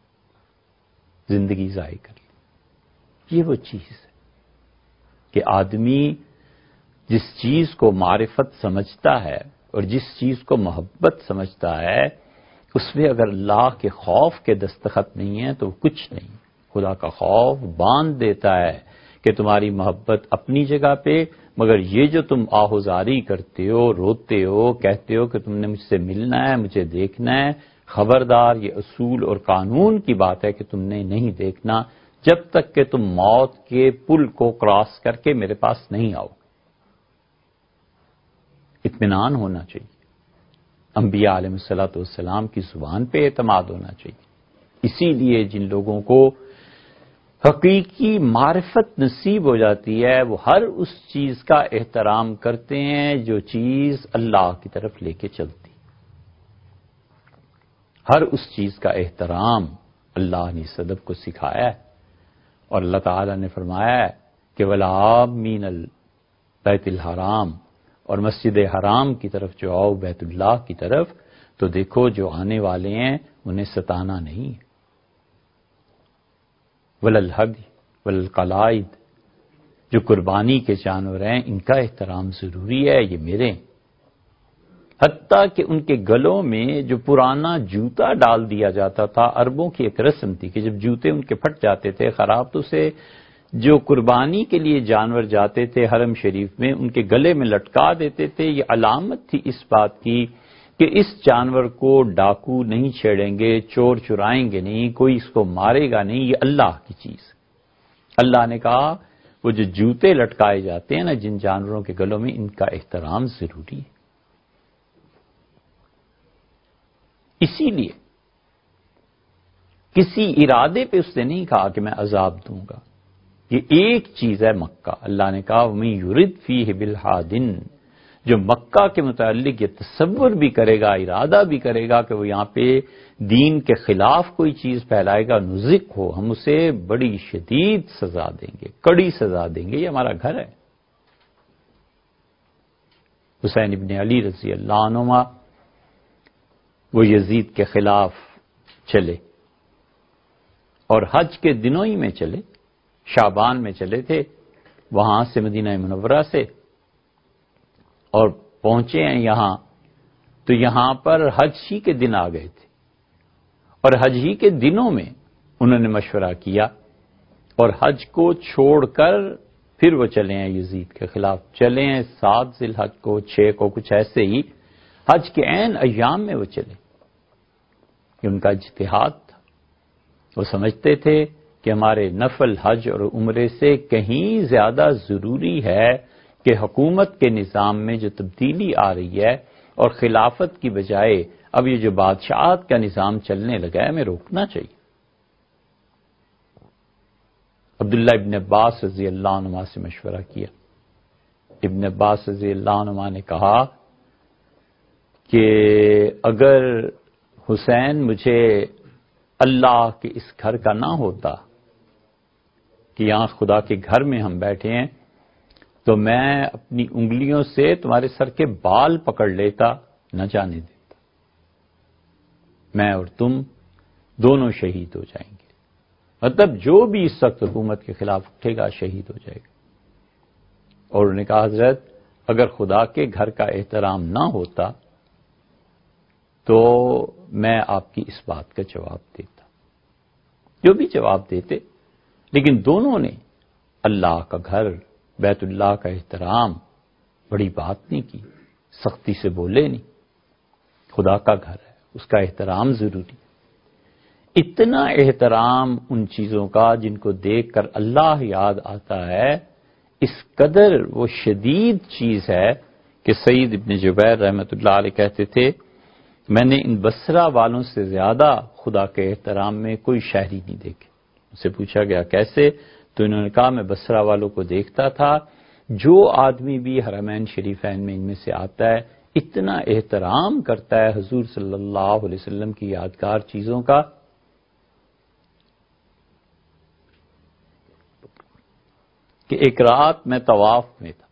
زندگی ضائع کر لی. یہ وہ چیز ہے کہ آدمی جس چیز کو معرفت سمجھتا ہے اور جس چیز کو محبت سمجھتا ہے اس میں اگر اللہ کے خوف کے دستخط نہیں ہیں تو کچھ نہیں. خدا کا خوف باندھ دیتا ہے کہ تمہاری محبت اپنی جگہ پہ، مگر یہ جو تم آہوزاری کرتے ہو، روتے ہو، کہتے ہو کہ تم نے مجھ سے ملنا ہے، مجھے دیکھنا ہے، خبردار یہ اصول اور قانون کی بات ہے کہ تم نے نہیں دیکھنا جب تک کہ تم موت کے پل کو کراس کر کے میرے پاس نہیں آؤ. اطمینان ہونا چاہیے. انبیاء علیہ الصلوۃ والسلام کی زبان پہ اعتماد ہونا چاہیے. اسی لیے جن لوگوں کو حقیقی معرفت نصیب ہو جاتی ہے وہ ہر اس چیز کا احترام کرتے ہیں جو چیز اللہ کی طرف لے کے چلتی. ہر اس چیز کا احترام اللہ نے اس ادب کو سکھایا ہے. اور اللہ تعالی نے فرمایا ہے کہ وَلَعَامِّنَ الْبَيْتِ الْحَرَامِ، اور مسجد حرام کی طرف جو آؤ، بیت اللہ کی طرف، تو دیکھو جو آنے والے ہیں انہیں ستانا نہیں ہے. وَلَلْحَدْيِ وَلَلْقَلَائِدِ، جو قربانی کے جانور ہیں ان کا احترام ضروری ہے، یہ میرے ہیں. حتیٰ کہ ان کے گلوں میں جو پرانا جوتا ڈال دیا جاتا تھا، عربوں کی ایک رسم تھی کہ جب جوتے ان کے پھٹ جاتے تھے خراب تو اسے جو قربانی کے لیے جانور جاتے تھے حرم شریف میں ان کے گلے میں لٹکا دیتے تھے. یہ علامت تھی اس بات کی کہ اس جانور کو ڈاکو نہیں چھیڑیں گے، چور چرائیں گے نہیں، کوئی اس کو مارے گا نہیں، یہ اللہ کی چیز. اللہ نے کہا وہ جو جوتے لٹکائے جاتے ہیں نا جن جانوروں کے گلوں میں، ان کا احترام ضروری ہے. اسی لیے کسی ارادے پہ اس نے نہیں کہا کہ میں عذاب دوں گا. یہ ایک چیز ہے مکہ. اللہ نے کہا وَمَن يُرِدْ فِيهِ بِالْحَادٍ، جو مکہ کے متعلق یہ تصور بھی کرے گا، ارادہ بھی کرے گا کہ وہ یہاں پہ دین کے خلاف کوئی چیز پھیلائے گا، نزق ہو، ہم اسے بڑی شدید سزا دیں گے، کڑی سزا دیں گے. یہ ہمارا گھر ہے. حسین ابن علی رضی اللہ عنہما وہ یزید کے خلاف چلے اور حج کے دنوں ہی میں چلے، شعبان میں چلے تھے وہاں سے مدینہ منورہ سے، اور پہنچے ہیں یہاں تو یہاں پر حج ہی کے دن آ گئے تھے. اور حج ہی کے دنوں میں انہوں نے مشورہ کیا اور حج کو چھوڑ کر پھر وہ چلے ہیں یزید کے خلاف. چلے ہیں 7 ذی الحج کو، 6 کو، کچھ ایسے ہی حج کے عین ایام میں وہ چلے. یہ ان کا اجتہاد تھا. وہ سمجھتے تھے کہ ہمارے نفل حج اور عمرے سے کہیں زیادہ ضروری ہے کہ حکومت کے نظام میں جو تبدیلی آ رہی ہے اور خلافت کی بجائے اب یہ جو بادشاہت کا نظام چلنے لگا ہے ہمیں روکنا چاہیے. عبداللہ ابن عباس رضی اللہ عنہ سے مشورہ کیا. ابن عباس رضی اللہ عنہما نے کہا کہ اگر حسین مجھے اللہ کے اس گھر کا نہ ہوتا کہ یہاں خدا کے گھر میں ہم بیٹھے ہیں تو میں اپنی انگلیوں سے تمہارے سر کے بال پکڑ لیتا، نہ جانے دیتا، میں اور تم دونوں شہید ہو جائیں گے۔ مطلب جو بھی اس وقت حکومت کے خلاف اٹھے گا شہید ہو جائے گا۔ اور انہوں نے کہا حضرت اگر خدا کے گھر کا احترام نہ ہوتا تو میں آپ کی اس بات کا جواب دیتا، جو بھی جواب دیتے، لیکن دونوں نے اللہ کا گھر بیت اللہ کا احترام بڑی بات نہیں کی، سختی سے بولے نہیں، خدا کا گھر ہے اس کا احترام ضروری، اتنا احترام ان چیزوں کا جن کو دیکھ کر اللہ یاد آتا ہے، اس قدر وہ شدید چیز ہے کہ سعید ابن جبیر رحمۃ اللہ علیہ کہتے تھے میں نے ان بصرہ والوں سے زیادہ خدا کے احترام میں کوئی شہری نہیں دیکھے۔ ان سے پوچھا گیا کیسے، تو انہوں نے کہا میں بصرہ والوں کو دیکھتا تھا جو آدمی بھی حرمین شریفین میں ان میں سے آتا ہے اتنا احترام کرتا ہے حضور صلی اللہ علیہ وسلم کی یادگار چیزوں کا کہ ایک رات میں طواف میں تھا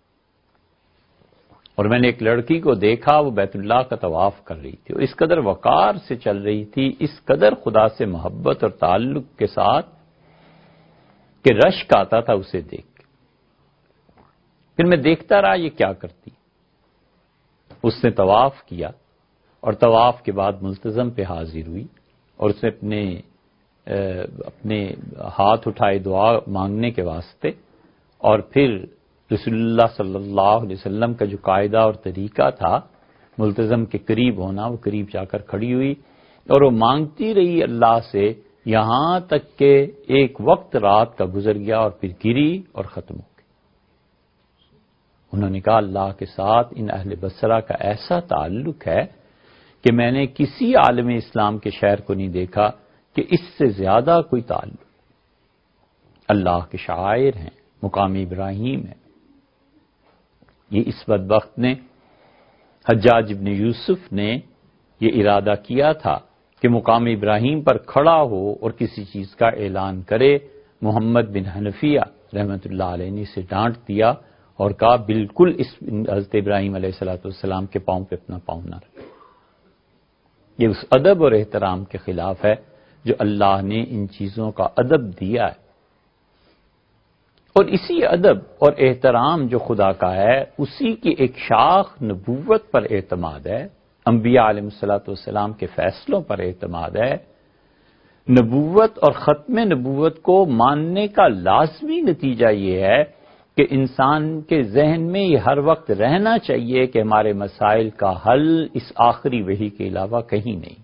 اور میں نے ایک لڑکی کو دیکھا وہ بیت اللہ کا طواف کر رہی تھی اور اس قدر وقار سے چل رہی تھی، اس قدر خدا سے محبت اور تعلق کے ساتھ کہ رشک آتا تھا اسے دیکھ کے۔ پھر میں دیکھتا رہا یہ کیا کرتی، اس نے طواف کیا اور طواف کے بعد ملتزم پہ حاضر ہوئی اور اس نے اپنے ہاتھ اٹھائے دعا مانگنے کے واسطے، اور پھر رسول اللہ صلی اللہ علیہ وسلم کا جو قاعدہ اور طریقہ تھا ملتزم کے قریب ہونا، وہ قریب جا کر کھڑی ہوئی اور وہ مانگتی رہی اللہ سے یہاں تک کہ ایک وقت رات کا گزر گیا اور پھر گری اور ختم ہو گئی۔ انہوں نے کہا اللہ کے ساتھ ان اہل بصرہ کا ایسا تعلق ہے کہ میں نے کسی عالم اسلام کے شہر کو نہیں دیکھا کہ اس سے زیادہ کوئی تعلق، اللہ کے شاعر ہیں، مقام ابراہیم ہے۔ یہ اس بدبخت نے حجاج ابن یوسف نے یہ ارادہ کیا تھا کہ مقام ابراہیم پر کھڑا ہو اور کسی چیز کا اعلان کرے، محمد بن حنفیہ رحمۃ اللہ علیہ نے اسے ڈانٹ دیا اور کہا بالکل اس حضرت ابراہیم علیہ السلام کے پاؤں پہ اپنا پاؤں نہ رکھے۔ یہ اس ادب اور احترام کے خلاف ہے جو اللہ نے ان چیزوں کا ادب دیا ہے، اور اسی ادب اور احترام جو خدا کا ہے اسی کی ایک شاخ نبوت پر اعتماد ہے، انبیاء علیہ الصلوۃ والسلام کے فیصلوں پر اعتماد ہے۔ نبوت اور ختم نبوت کو ماننے کا لازمی نتیجہ یہ ہے کہ انسان کے ذہن میں یہ ہر وقت رہنا چاہیے کہ ہمارے مسائل کا حل اس آخری وحی کے علاوہ کہیں نہیں۔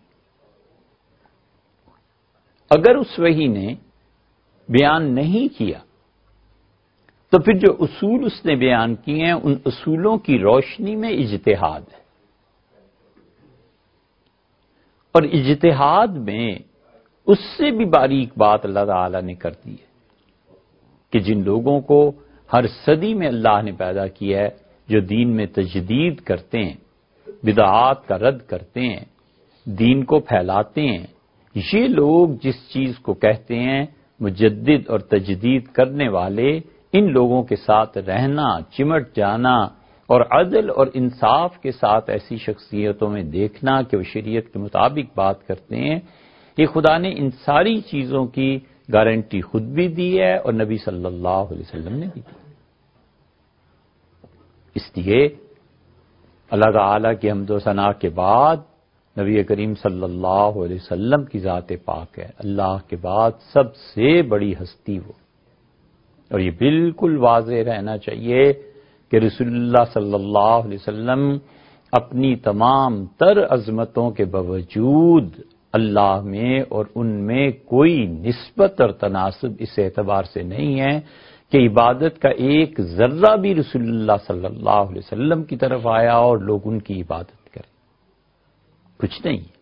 اگر اس وحی نے بیان نہیں کیا تو پھر جو اصول اس نے بیان کیے ہیں ان اصولوں کی روشنی میں اجتہاد ہے، اور اجتہاد میں اس سے بھی باریک بات اللہ تعالی نے کر دی ہے کہ جن لوگوں کو ہر صدی میں اللہ نے پیدا کیا ہے جو دین میں تجدید کرتے ہیں، بدعات کا رد کرتے ہیں، دین کو پھیلاتے ہیں، یہ لوگ جس چیز کو کہتے ہیں مجدد اور تجدید کرنے والے، ان لوگوں کے ساتھ رہنا، چمٹ جانا اور عدل اور انصاف کے ساتھ ایسی شخصیتوں میں دیکھنا کہ وہ شریعت کے مطابق بات کرتے ہیں، یہ خدا نے ان ساری چیزوں کی گارنٹی خود بھی دی ہے اور نبی صلی اللہ علیہ وسلم نے بھی دی۔ اس لیے اللہ تعالیٰ کی حمد و ثنا کے بعد نبی کریم صلی اللہ علیہ وسلم کی ذات پاک ہے، اللہ کے بعد سب سے بڑی ہستی وہ، اور یہ بالکل واضح رہنا چاہیے کہ رسول اللہ صلی اللہ علیہ وسلم اپنی تمام تر عظمتوں کے باوجود اللہ میں اور ان میں کوئی نسبت اور تناسب اس اعتبار سے نہیں ہے کہ عبادت کا ایک ذرہ بھی رسول اللہ صلی اللہ علیہ وسلم کی طرف آیا اور لوگ ان کی عبادت کریں، کچھ نہیں ہے۔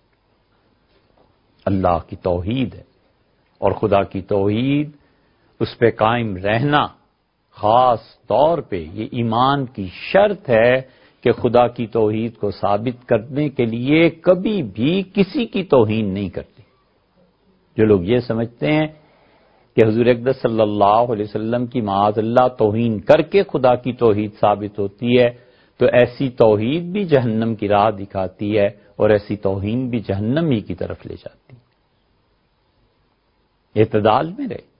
اللہ کی توحید ہے اور خدا کی توحید، اس پہ قائم رہنا خاص طور پہ یہ ایمان کی شرط ہے کہ خدا کی توحید کو ثابت کرنے کے لیے کبھی بھی کسی کی توہین نہیں کرتی۔ جو لوگ یہ سمجھتے ہیں کہ حضور اقدس صلی اللہ علیہ وسلم کی معاذ اللہ توہین کر کے خدا کی توحید ثابت ہوتی ہے، تو ایسی توحید بھی جہنم کی راہ دکھاتی ہے اور ایسی توہین بھی جہنم ہی کی طرف لے جاتی ہے۔ اعتدال میں رہے۔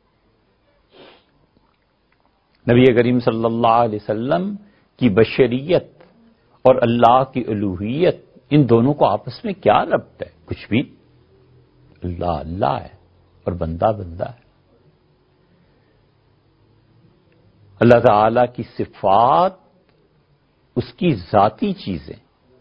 نبی کریم صلی اللہ علیہ وسلم کی بشریت اور اللہ کی الوہیت، ان دونوں کو آپس میں کیا ربط ہے؟ کچھ بھی۔ اللہ اللہ ہے اور بندہ بندہ ہے۔ اللہ تعالی کی صفات، اس کی ذاتی چیزیں،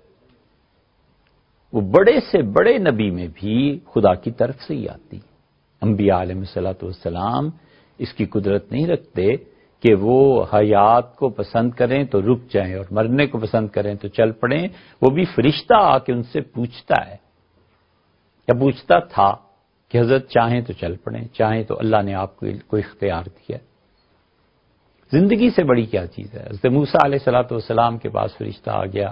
وہ بڑے سے بڑے نبی میں بھی خدا کی طرف سے ہی آتی ہیں۔ انبیاء علیہ الصلوۃ والسلام اس کی قدرت نہیں رکھتے کہ وہ حیات کو پسند کریں تو رک جائیں اور مرنے کو پسند کریں تو چل پڑیں۔ وہ بھی فرشتہ آ کے ان سے پوچھتا ہے، یا پوچھتا تھا کہ حضرت چاہیں تو چل پڑیں، چاہیں تو اللہ نے آپ کو اختیار دیا۔ زندگی سے بڑی کیا چیز ہے؟ حضرت موسیٰ علیہ الصلوۃ والسلام کے پاس فرشتہ آ گیا،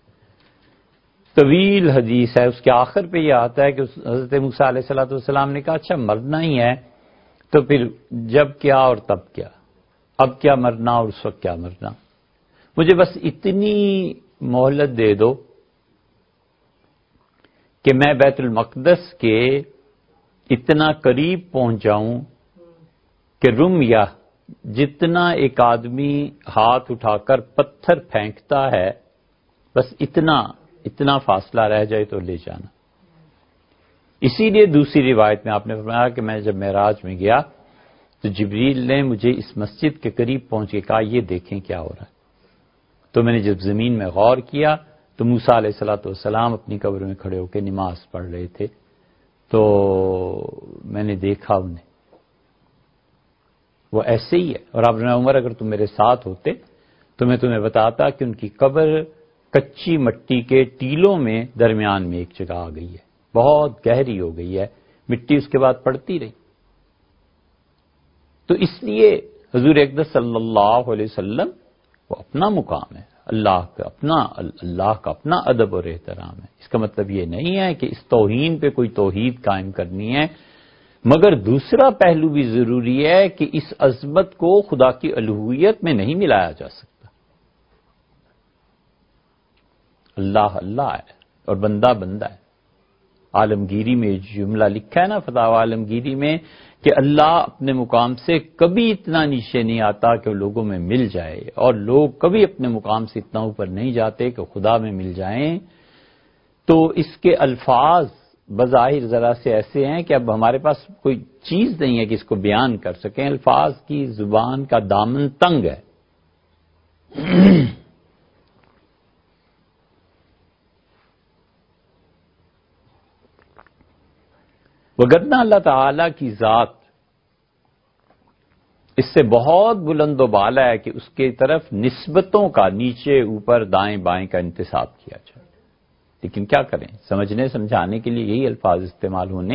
طویل حدیث ہے، اس کے آخر پہ یہ آتا ہے کہ حضرت موسیٰ علیہ الصلوۃ والسلام نے کہا اچھا مرنا ہی ہے تو پھر جب کیا اور تب کیا، اب کیا مرنا اور اس وقت کیا مرنا، مجھے بس اتنی مہلت دے دو کہ میں بیت المقدس کے اتنا قریب پہنچ جاؤں کہ رمیا، جتنا ایک آدمی ہاتھ اٹھا کر پتھر پھینکتا ہے، بس اتنا فاصلہ رہ جائے تو لے جانا۔ اسی لیے دوسری روایت میں آپ نے فرمایا کہ میں جب معراج میں گیا تو جبریل نے مجھے اس مسجد کے قریب پہنچ کے کہا یہ دیکھیں کیا ہو رہا ہے۔ تو میں نے جب زمین میں غور کیا تو موسیٰ علیہ الصلوۃ والسلام اپنی قبر میں کھڑے ہو کے نماز پڑھ رہے تھے، تو میں نے دیکھا انہیں، وہ ایسے ہی ہے۔ اور آپ نے عمر اگر تم میرے ساتھ ہوتے تو میں تمہیں بتاتا کہ ان کی قبر کچی مٹی کے ٹیلوں میں درمیان میں ایک جگہ آ گئی ہے، بہت گہری ہو گئی ہے، مٹی اس کے بعد پڑتی رہی۔ تو اس لیے حضور اقدس صلی اللہ علیہ وسلم وہ اپنا مقام ہے، اللہ کا اپنا ادب اور احترام ہے۔ اس کا مطلب یہ نہیں ہے کہ اس توہین پہ کوئی توحید قائم کرنی ہے، مگر دوسرا پہلو بھی ضروری ہے کہ اس عظمت کو خدا کی الوہیت میں نہیں ملایا جا سکتا۔ اللہ اللہ ہے اور بندہ بندہ ہے۔ عالمگیری میں جملہ لکھا ہے نا، فتاوی عالمگیری میں، کہ اللہ اپنے مقام سے کبھی اتنا نیچے نہیں آتا کہ وہ لوگوں میں مل جائے، اور لوگ کبھی اپنے مقام سے اتنا اوپر نہیں جاتے کہ خدا میں مل جائیں۔ تو اس کے الفاظ بظاہر ذرا سے ایسے ہیں کہ اب ہمارے پاس کوئی چیز نہیں ہے کہ اس کو بیان کر سکیں، الفاظ کی زبان کا دامن تنگ ہے۔ وگرنہ اللہ تعالی کی ذات اس سے بہت بلند و بالا ہے کہ اس کی طرف نسبتوں کا نیچے اوپر دائیں بائیں کا انتساب کیا جائے، لیکن کیا کریں، سمجھنے سمجھانے کے لیے یہی الفاظ استعمال ہونے۔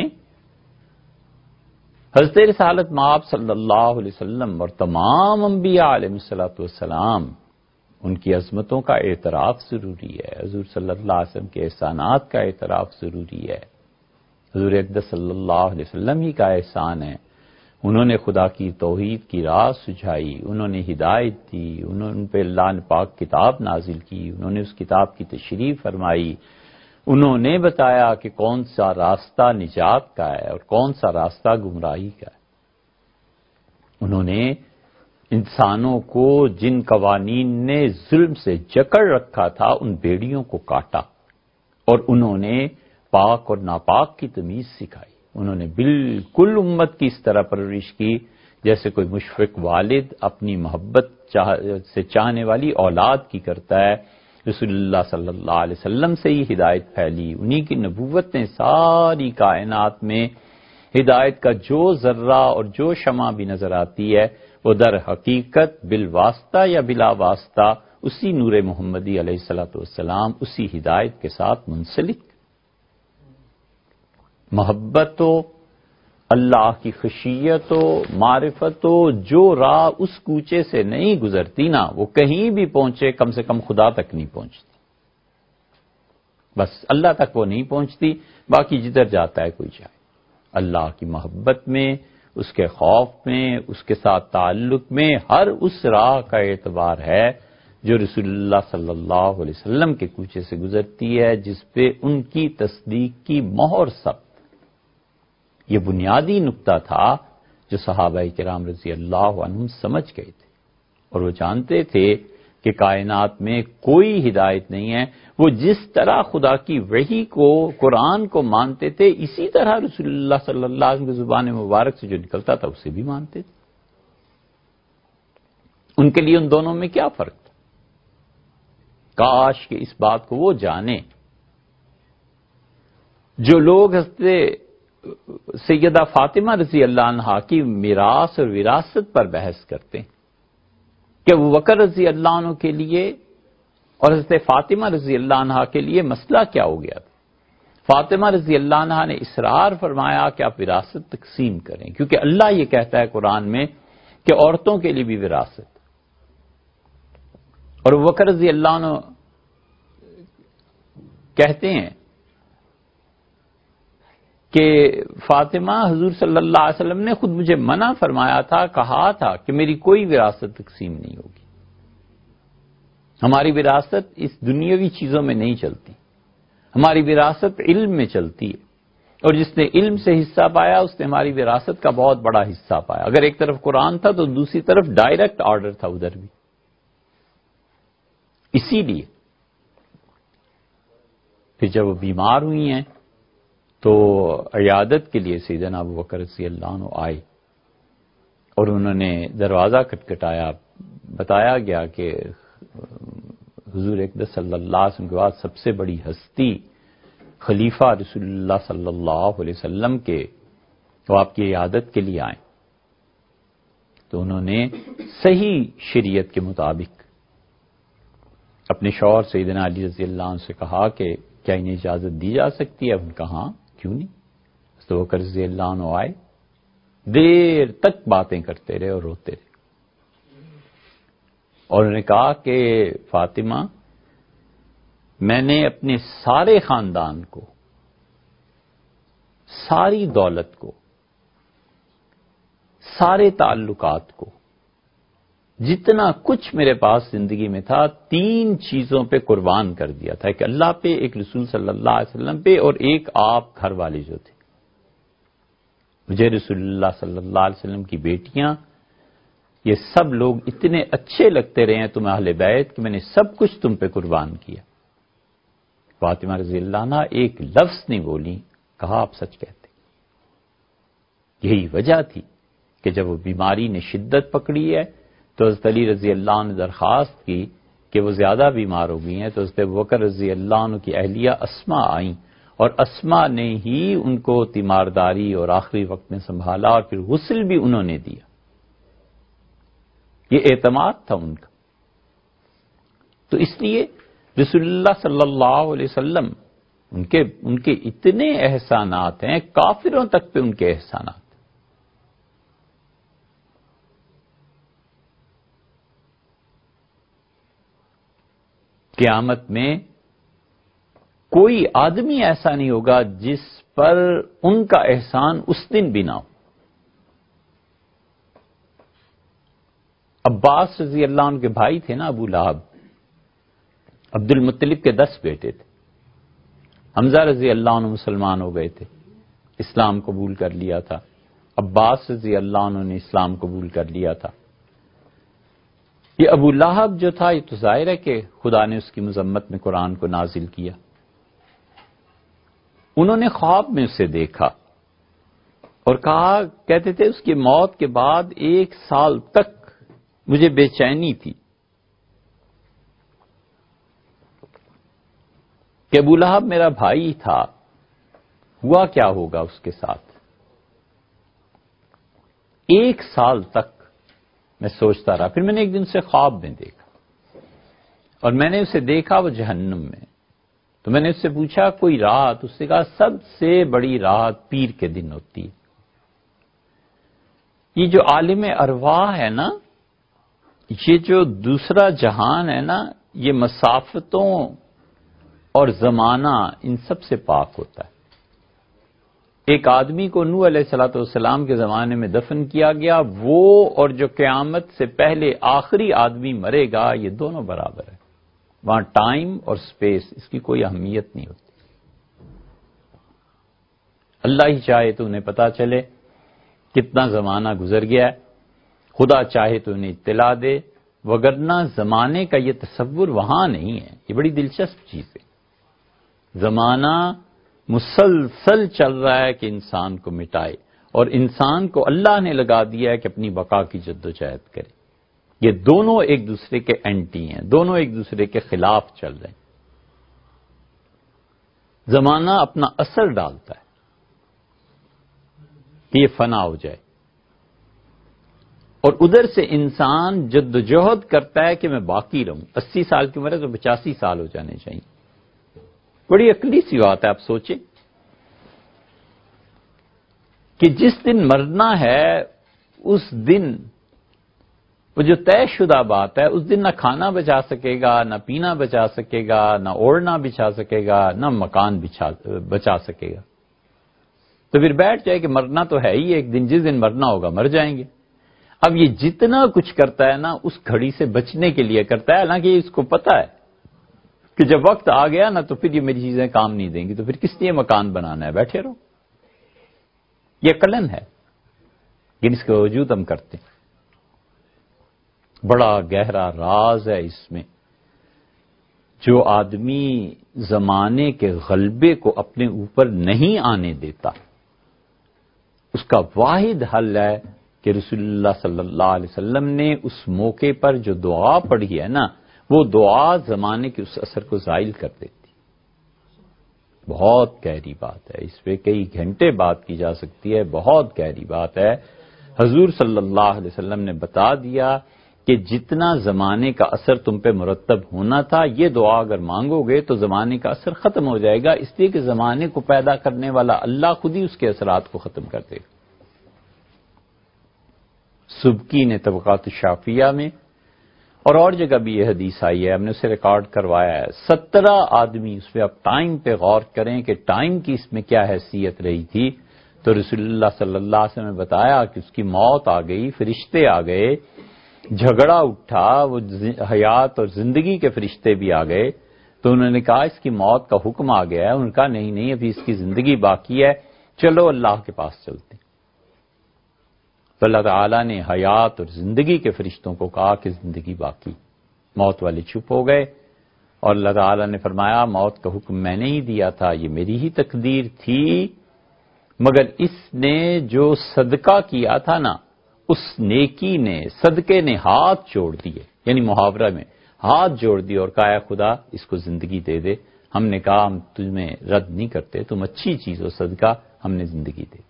حضرت رسالت مآب صلی اللہ علیہ وسلم اور تمام انبیاء علیہ الصلوۃ والسلام، ان کی عظمتوں کا اعتراف ضروری ہے، حضور صلی اللہ علیہ وسلم کے احسانات کا اعتراف ضروری ہے۔ حضور اقدس صلی اللہ علیہ وسلم ہی کا احسان ہے، انہوں نے خدا کی توحید کی راہ سجھائی، انہوں نے ہدایت دی، انہوں نے پہ اللہ نے پاک کتاب نازل کی، انہوں نے اس کتاب کی تشریح فرمائی، انہوں نے بتایا کہ کون سا راستہ نجات کا ہے اور کون سا راستہ گمراہی کا ہے۔ انہوں نے انسانوں کو جن قوانین نے ظلم سے جکڑ رکھا تھا ان بیڑیوں کو کاٹا، اور انہوں نے پاک اور ناپاک کی تمیز سکھائی۔ انہوں نے بالکل امت کی اس طرح پرورش کی جیسے کوئی مشفق والد اپنی محبت سے چاہنے والی اولاد کی کرتا ہے۔ رسول اللہ صلی اللہ علیہ وسلم سے ہی ہدایت پھیلی، انہی کی نبوت نے ساری کائنات میں ہدایت کا جو ذرہ اور جو شمع بھی نظر آتی ہے وہ در حقیقت بالواسطہ یا بلا واسطہ اسی نور محمدی علیہ الصلوۃ والسلام، اسی ہدایت کے ساتھ منسلک۔ محبت و اللہ کی خشیت و معرفت و جو راہ اس کوچے سے نہیں گزرتی نا، وہ کہیں بھی پہنچے کم سے کم خدا تک نہیں پہنچتی. بس اللہ تک وہ نہیں پہنچتی، باقی جدھر جاتا ہے کوئی جائے. اللہ کی محبت میں، اس کے خوف میں، اس کے ساتھ تعلق میں ہر اس راہ کا اعتبار ہے جو رسول اللہ صلی اللہ علیہ وسلم کے کوچے سے گزرتی ہے، جس پہ ان کی تصدیق کی مہر سب. یہ بنیادی نقطہ تھا جو صحابہ کرام رضی اللہ عنہم سمجھ گئے تھے، اور وہ جانتے تھے کہ کائنات میں کوئی ہدایت نہیں ہے. وہ جس طرح خدا کی وحی کو، قرآن کو مانتے تھے، اسی طرح رسول اللہ صلی اللہ علیہ وسلم کی زبان مبارک سے جو نکلتا تھا اسے بھی مانتے تھے. ان کے لیے ان دونوں میں کیا فرق تھا؟ کاش کہ اس بات کو وہ جانیں جو لوگ حضرت سیدہ فاطمہ رضی اللہ عنہا کی میراث اور وراثت پر بحث کرتے ہیں کہ ابو بکر رضی اللہ عنہ کے لیے اور حضرت فاطمہ رضی اللہ عنہا کے لیے مسئلہ کیا ہو گیا تھا. فاطمہ رضی اللہ عنہا نے اصرار فرمایا کہ آپ وراثت تقسیم کریں، کیونکہ اللہ یہ کہتا ہے قرآن میں کہ عورتوں کے لیے بھی وراثت. اور ابو بکر رضی اللہ عنہ کہتے ہیں کہ فاطمہ، حضور صلی اللہ علیہ وسلم نے خود مجھے منع فرمایا تھا، کہا تھا کہ میری کوئی وراثت تقسیم نہیں ہوگی. ہماری وراثت اس دنیاوی چیزوں میں نہیں چلتی، ہماری وراثت علم میں چلتی ہے، اور جس نے علم سے حصہ پایا اس نے ہماری وراثت کا بہت بڑا حصہ پایا. اگر ایک طرف قرآن تھا تو دوسری طرف ڈائریکٹ آرڈر تھا ادھر بھی. اسی لیے پھر جب وہ بیمار ہوئی ہیں تو عیادت کے لیے سیدنا ابو بکر رضی اللہ عنہ آئے، اور انہوں نے دروازہ کھٹکھٹایا. بتایا گیا کہ حضور اقدس صلی اللہ علیہ وسلم کے بعد سب سے بڑی ہستی خلیفہ رسول اللہ صلی اللہ علیہ وسلم کے، وہ آپ کی عیادت کے لیے آئیں. تو انہوں نے صحیح شریعت کے مطابق اپنے شوہر سیدنا علی رضی اللہ عنہ سے کہا کہ کیا انہیں اجازت دی جا سکتی ہے؟ ان کا ہاں، کیوں نہیں. تو بکر رضی اللہ عنہ آئے، دیر تک باتیں کرتے رہے اور روتے رہے، اور انہوں نے کہا کہ فاطمہ، میں نے اپنے سارے خاندان کو، ساری دولت کو، سارے تعلقات کو، جتنا کچھ میرے پاس زندگی میں تھا، 3 چیزوں پہ قربان کر دیا تھا، کہ اللہ پہ، ایک رسول صلی اللہ علیہ وسلم پہ، اور ایک آپ گھر والے جو تھے. مجھے رسول اللہ صلی اللہ علیہ وسلم کی بیٹیاں، یہ سب لوگ اتنے اچھے لگتے رہے ہیں تم اہل بیت کہ میں نے سب کچھ تم پہ قربان کیا. فاطمہ رضی اللہ عنہ ایک لفظ نہیں بولی، کہا آپ سچ کہتے. یہی وجہ تھی کہ جب وہ بیماری نے شدت پکڑی ہے تو حضرت علی رضی اللہ عنہ نے درخواست کی کہ وہ زیادہ بیمار ہو گئی ہیں، تو حضرت ابوبکر رضی اللہ عنہ کی اہلیہ اسما آئیں، اور اسما نے ہی ان کو تیمارداری اور آخری وقت میں سنبھالا، اور پھر غسل بھی انہوں نے دیا. یہ اعتماد تھا ان کا. تو اس لیے رسول اللہ صلی اللہ علیہ وسلم، ان کے اتنے احسانات ہیں، کافروں تک پہ ان کے احسانات. قیامت میں کوئی آدمی ایسا نہیں ہوگا جس پر ان کا احسان اس دن بھی نہ ہو. عباس رضی اللہ عنہ کے بھائی تھے نا ابو لہب، عبد المطلب کے 10 بیٹے تھے. حمزہ رضی اللہ عنہ مسلمان ہو گئے تھے، اسلام قبول کر لیا تھا. عباس رضی اللہ عنہ نے اسلام قبول کر لیا تھا. یہ ابو لہب جو تھا، یہ تو ظاہر ہے کہ خدا نے اس کی مذمت میں قرآن کو نازل کیا. انہوں نے خواب میں اسے دیکھا اور کہا، کہتے تھے اس کی موت کے بعد 1 سال تک مجھے بے چینی تھی کہ ابو لہب میرا بھائی تھا، ہوا کیا ہوگا اس کے ساتھ. 1 سال تک میں سوچتا رہا. پھر میں نے ایک دن اسے خواب میں دیکھا، اور میں نے اسے دیکھا وہ جہنم میں. تو میں نے اس سے پوچھا کوئی رات؟ اس نے کہا سب سے بڑی رات پیر کے دن ہوتی ہے. یہ جو عالم ارواح ہے نا، یہ جو دوسرا جہان ہے نا، یہ مسافتوں اور زمانہ ان سب سے پاک ہوتا ہے۔ ایک آدمی کو نوح علیہ الصلوۃ والسلام کے زمانے میں دفن کیا گیا، وہ اور جو قیامت سے پہلے آخری آدمی مرے گا، یہ دونوں برابر ہے۔ وہاں ٹائم اور سپیس اس کی کوئی اہمیت نہیں ہوتی۔ اللہ ہی چاہے تو انہیں پتا چلے کتنا زمانہ گزر گیا ہے، خدا چاہے تو انہیں اطلاع دے، وگرنہ زمانے کا یہ تصور وہاں نہیں ہے۔ یہ بڑی دلچسپ چیز ہے۔ زمانہ مسلسل چل رہا ہے کہ انسان کو مٹائے، اور انسان کو اللہ نے لگا دیا ہے کہ اپنی بقا کی جدوجہد کرے۔ یہ دونوں ایک دوسرے کے اینٹی ہیں، دونوں ایک دوسرے کے خلاف چل رہے ہیں۔ زمانہ اپنا اثر ڈالتا ہے کہ یہ فنا ہو جائے، اور ادھر سے انسان جدوجہد کرتا ہے کہ میں باقی رہوں۔ 80 سال کی عمر ہے تو 85 سال ہو جانے چاہیے۔ بڑی عقلی سی بات ہے۔ آپ سوچیں کہ جس دن مرنا ہے اس دن، وہ جو طے شدہ بات ہے، اس دن نہ کھانا بچا سکے گا، نہ پینا بچا سکے گا، نہ اوڑھنا بچا سکے گا، نہ مکان بچا سکے گا۔ تو پھر بیٹھ جائے کہ مرنا تو ہے ہی، ایک دن جس دن مرنا ہوگا مر جائیں گے۔ اب یہ جتنا کچھ کرتا ہے نا، اس گھڑی سے بچنے کے لیے کرتا ہے، حالانکہ اس کو پتا ہے کہ جب وقت آ گیا نا تو پھر یہ میری چیزیں کام نہیں دیں گی، تو پھر کس لیے مکان بنانا ہے، بیٹھے رہو۔ یہ عقلن ہے، لیکن اس کے باوجود ہم کرتے ہیں۔ بڑا گہرا راز ہے اس میں۔ جو آدمی زمانے کے غلبے کو اپنے اوپر نہیں آنے دیتا، اس کا واحد حل ہے کہ رسول اللہ صلی اللہ علیہ وسلم نے اس موقع پر جو دعا پڑھی ہے نا، وہ دعا زمانے کے اس اثر کو زائل کر دیتی۔ بہت گہری بات ہے، اس پہ کئی گھنٹے بات کی جا سکتی ہے، بہت گہری بات ہے۔ حضور صلی اللہ علیہ وسلم نے بتا دیا کہ جتنا زمانے کا اثر تم پہ مرتب ہونا تھا، یہ دعا اگر مانگو گے تو زمانے کا اثر ختم ہو جائے گا، اس لیے کہ زمانے کو پیدا کرنے والا اللہ خود ہی اس کے اثرات کو ختم کر دے گا۔ سبکی نے طبقات الشافیہ میں اور جگہ بھی یہ حدیث آئی ہے، ہم نے اسے ریکارڈ کروایا ہے، 17 آدمی اس پہ اب ٹائم پہ غور کریں کہ ٹائم کی اس میں کیا حیثیت رہی تھی، تو رسول اللہ صلی اللہ علیہ وسلم نے بتایا کہ اس کی موت آ گئی، فرشتے آ گئے، جھگڑا اٹھا، وہ حیات اور زندگی کے فرشتے بھی آ گئے، تو انہوں نے کہا اس کی موت کا حکم آ گیا ہے، انہوں نے کہا نہیں ابھی اس کی زندگی باقی ہے، چلو اللہ کے پاس چلتے۔ تو اللہ تعالیٰ نے حیات اور زندگی کے فرشتوں کو کہا کہ زندگی باقی، موت والے چپ ہو گئے، اور اللہ تعالیٰ نے فرمایا موت کا حکم میں نے ہی دیا تھا، یہ میری ہی تقدیر تھی، مگر اس نے جو صدقہ کیا تھا نا، اس نیکی نے، صدقے نے ہاتھ جوڑ دیے، یعنی محاورہ میں ہاتھ جوڑ دیے اور کہا خدا اس کو زندگی دے دے۔ ہم نے کہا ہم تمہیں رد نہیں کرتے، تم اچھی چیز ہو صدقہ، ہم نے زندگی دے۔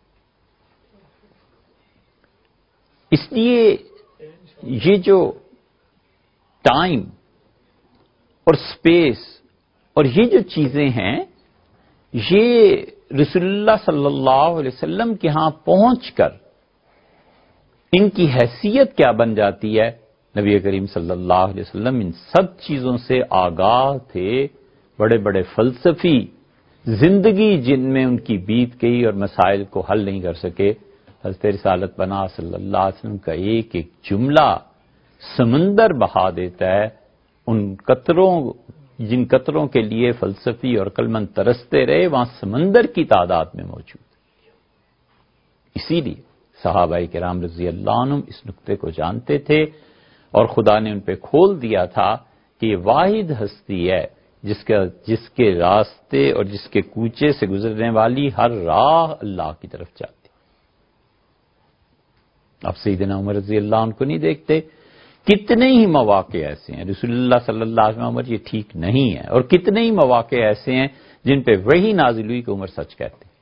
اس لیے یہ جو ٹائم اور سپیس اور یہ جو چیزیں ہیں، یہ رسول اللہ صلی اللہ علیہ وسلم کے ہاں پہنچ کر ان کی حیثیت کیا بن جاتی ہے۔ نبی کریم صلی اللہ علیہ وسلم ان سب چیزوں سے آگاہ تھے، بڑے بڑے فلسفی زندگی جن میں ان کی بیت گئی اور مسائل کو حل نہیں کر سکے، حضرت رسالت پناہ صلی اللہ علیہ وسلم کا ایک ایک جملہ سمندر بہا دیتا ہے۔ ان قطروں، جن قطروں کے لیے فلسفی اور عقلمند ترستے رہے، وہاں سمندر کی تعداد میں موجود ہے۔ اسی لیے صحابہ کرام رضی اللہ عنہم اس نقطے کو جانتے تھے، اور خدا نے ان پہ کھول دیا تھا کہ یہ واحد ہستی ہے جس کے راستے اور جس کے کوچے سے گزرنے والی ہر راہ اللہ کی طرف جاتی۔ آپ سیدنا عمر رضی اللہ عنہ کو نہیں دیکھتے؟ کتنے ہی مواقع ایسے ہیں، رسول اللہ صلی اللہ علیہ وسلم عمر یہ ٹھیک نہیں ہے، اور کتنے ہی مواقع ایسے ہیں جن پہ وہی نازل ہوئی کہ عمر سچ کہتے ہیں۔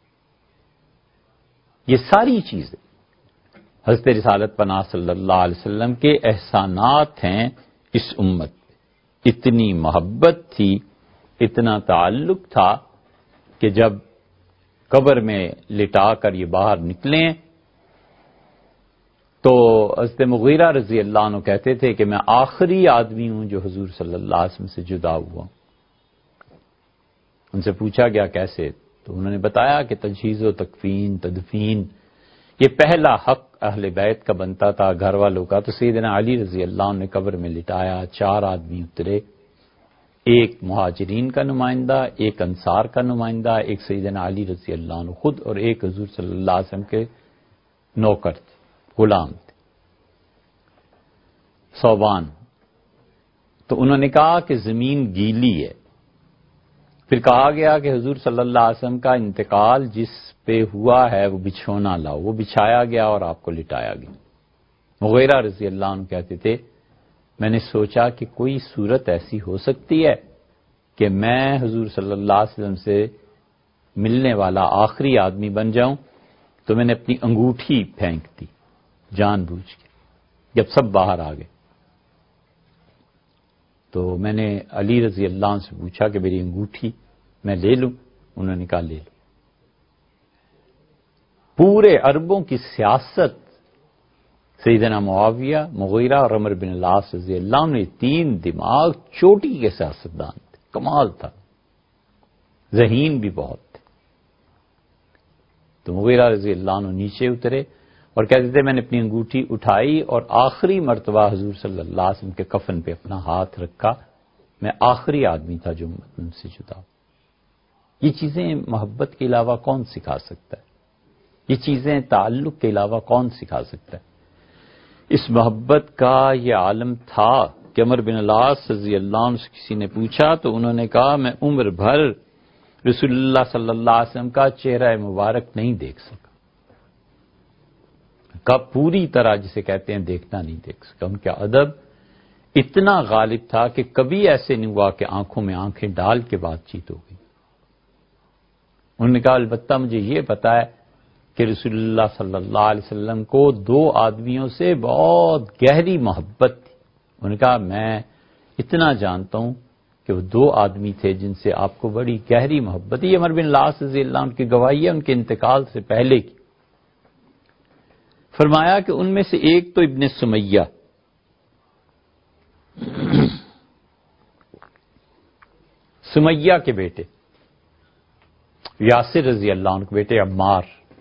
یہ ساری چیزیں حضرت رسالت پناہ صلی اللہ علیہ وسلم کے احسانات ہیں اس امت پہ۔ اتنی محبت تھی، اتنا تعلق تھا کہ جب قبر میں لٹا کر یہ باہر نکلیں تو حضرت مغیرہ رضی اللہ عنہ کہتے تھے کہ میں آخری آدمی ہوں جو حضور صلی اللہ علیہ وسلم سے جدا ہوا ہوں۔ ان سے پوچھا گیا کیسے، تو انہوں نے بتایا کہ تجہیز و تکفین، تدفین، یہ پہلا حق اہل بیت کا بنتا تھا، گھر والوں کا۔ تو سیدنا علی رضی اللہ عنہ نے قبر میں لٹایا، 4 آدمی اترے، ایک مہاجرین کا نمائندہ، ایک انصار کا نمائندہ، ایک سیدنا علی رضی اللہ عنہ خود، اور ایک حضور صلی اللہ علیہ وسلم کے نوکر تھے، غلام تھے، صوبان۔ تو انہوں نے کہا کہ زمین گیلی ہے۔ پھر کہا گیا کہ حضور صلی اللہ علیہ وسلم کا انتقال جس پہ ہوا ہے وہ بچھونا لاؤ، وہ بچھایا گیا اور آپ کو لٹایا گیا۔ مغیرہ رضی اللہ عنہ کہتے تھے میں نے سوچا کہ کوئی صورت ایسی ہو سکتی ہے کہ میں حضور صلی اللہ علیہ وسلم سے ملنے والا آخری آدمی بن جاؤں، تو میں نے اپنی انگوٹھی پھینک دی جان بوجھ کے، جب سب باہر آ گئے تو میں نے علی رضی اللہ عنہ سے پوچھا کہ میری انگوٹھی میں لے لوں؟ انہوں نے کہا لے لو۔ پورے عربوں کی سیاست سیدنا معاویہ، مغیرہ اور عمر بن العاص رضی اللہ عنہ، 3 دماغ چوٹی کے سیاستدان تھے، کمال تھا، ذہین بھی بہت تھے۔ تو مغیرہ رضی اللہ عنہ نیچے اترے اور کہتے تھے میں نے اپنی انگوٹھی اٹھائی اور آخری مرتبہ حضور صلی اللہ علیہ وسلم کے کفن پہ اپنا ہاتھ رکھا، میں آخری آدمی تھا جو ان سے جدا۔ یہ چیزیں محبت کے علاوہ کون سکھا سکتا ہے؟ یہ چیزیں تعلق کے علاوہ کون سکھا سکتا ہے؟ اس محبت کا یہ عالم تھا کہ عمر بن العاص رضی اللہ عنہ سے کسی نے پوچھا تو انہوں نے کہا میں عمر بھر رسول اللہ صلی اللہ علیہ وسلم کا چہرہ مبارک نہیں دیکھ سکا، کب پوری طرح جسے کہتے ہیں دیکھنا نہیں دیکھ سکا۔ ان کا ادب اتنا غالب تھا کہ کبھی ایسے نہیں ہوا کہ آنکھوں میں آنکھیں ڈال کے بات چیت ہو گئی۔ انہوں نے کہا البتہ مجھے یہ پتا ہے کہ رسول اللہ صلی اللہ علیہ وسلم کو 2 آدمیوں سے بہت گہری محبت تھی۔ انہوں نے کہا میں اتنا جانتا ہوں کہ وہ 2 آدمی تھے جن سے آپ کو بڑی گہری محبت ہے۔ یہ عمر بن العاص رضی اللہ عنہ کی گواہی ہے ان کے انتقال سے پہلے کی۔ فرمایا کہ ان میں سے ایک تو ابن سمیہ، سمیہ کے بیٹے، یاسر رضی اللہ عنہ کے بیٹے عمار،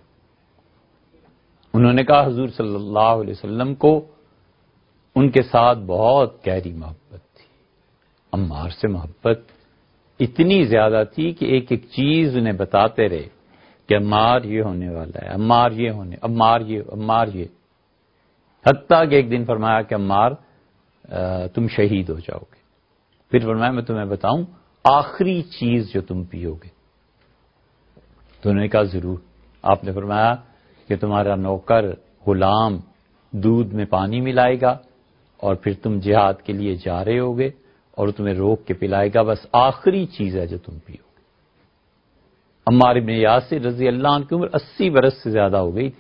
انہوں نے کہا حضور صلی اللہ علیہ وسلم کو ان کے ساتھ بہت گہری محبت تھی۔ عمار سے محبت اتنی زیادہ تھی کہ ایک ایک چیز انہیں بتاتے رہے کہ عمار یہ ہونے والا ہے، عمار یہ ہونے، عمار یہ، حتیٰ کہ ایک دن فرمایا کہ عمار تم شہید ہو جاؤ گے۔ پھر فرمایا میں تمہیں بتاؤں آخری چیز جو تم پیو گے؟ تو انہوں نے کہا ضرور۔ آپ نے فرمایا کہ تمہارا نوکر غلام دودھ میں پانی ملائے گا اور پھر تم جہاد کے لیے جا رہے ہوگے اور تمہیں روک کے پلائے گا، بس آخری چیز ہے جو تم پیو گے۔ عمار بن یاسر رضی اللہ عنہ کی عمر 80 برس سے زیادہ ہو گئی تھی۔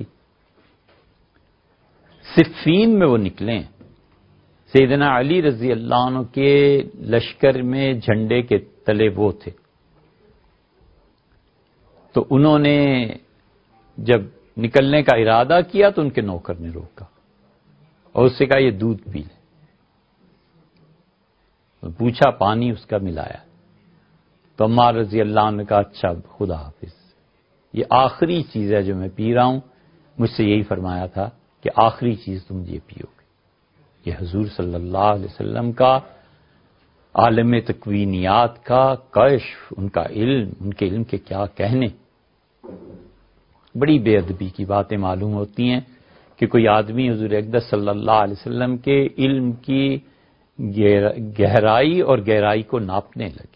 صفین میں وہ نکلے، سیدنا علی رضی اللہ عنہ کے لشکر میں جھنڈے کے تلے وہ تھے۔ تو انہوں نے جب نکلنے کا ارادہ کیا تو ان کے نوکر نے روکا اور اس سے کہا یہ دودھ پی لے۔ پوچھا پانی اس کا ملایا تو عمار رضی اللہ عنہ نے کہا اچھا خدا حافظ، یہ آخری چیز ہے جو میں پی رہا ہوں، مجھ سے یہی فرمایا تھا کہ آخری چیز تم یہ پیو گے۔ یہ حضور صلی اللہ علیہ وسلم کا عالم تکوینیات کا کشف، ان کا علم، ان کے علم کے کیا کہنے۔ بڑی بے ادبی کی باتیں معلوم ہوتی ہیں کہ کوئی آدمی حضور اقدس صلی اللہ علیہ وسلم کے علم کی گہرائی اور گہرائی کو ناپنے لگے۔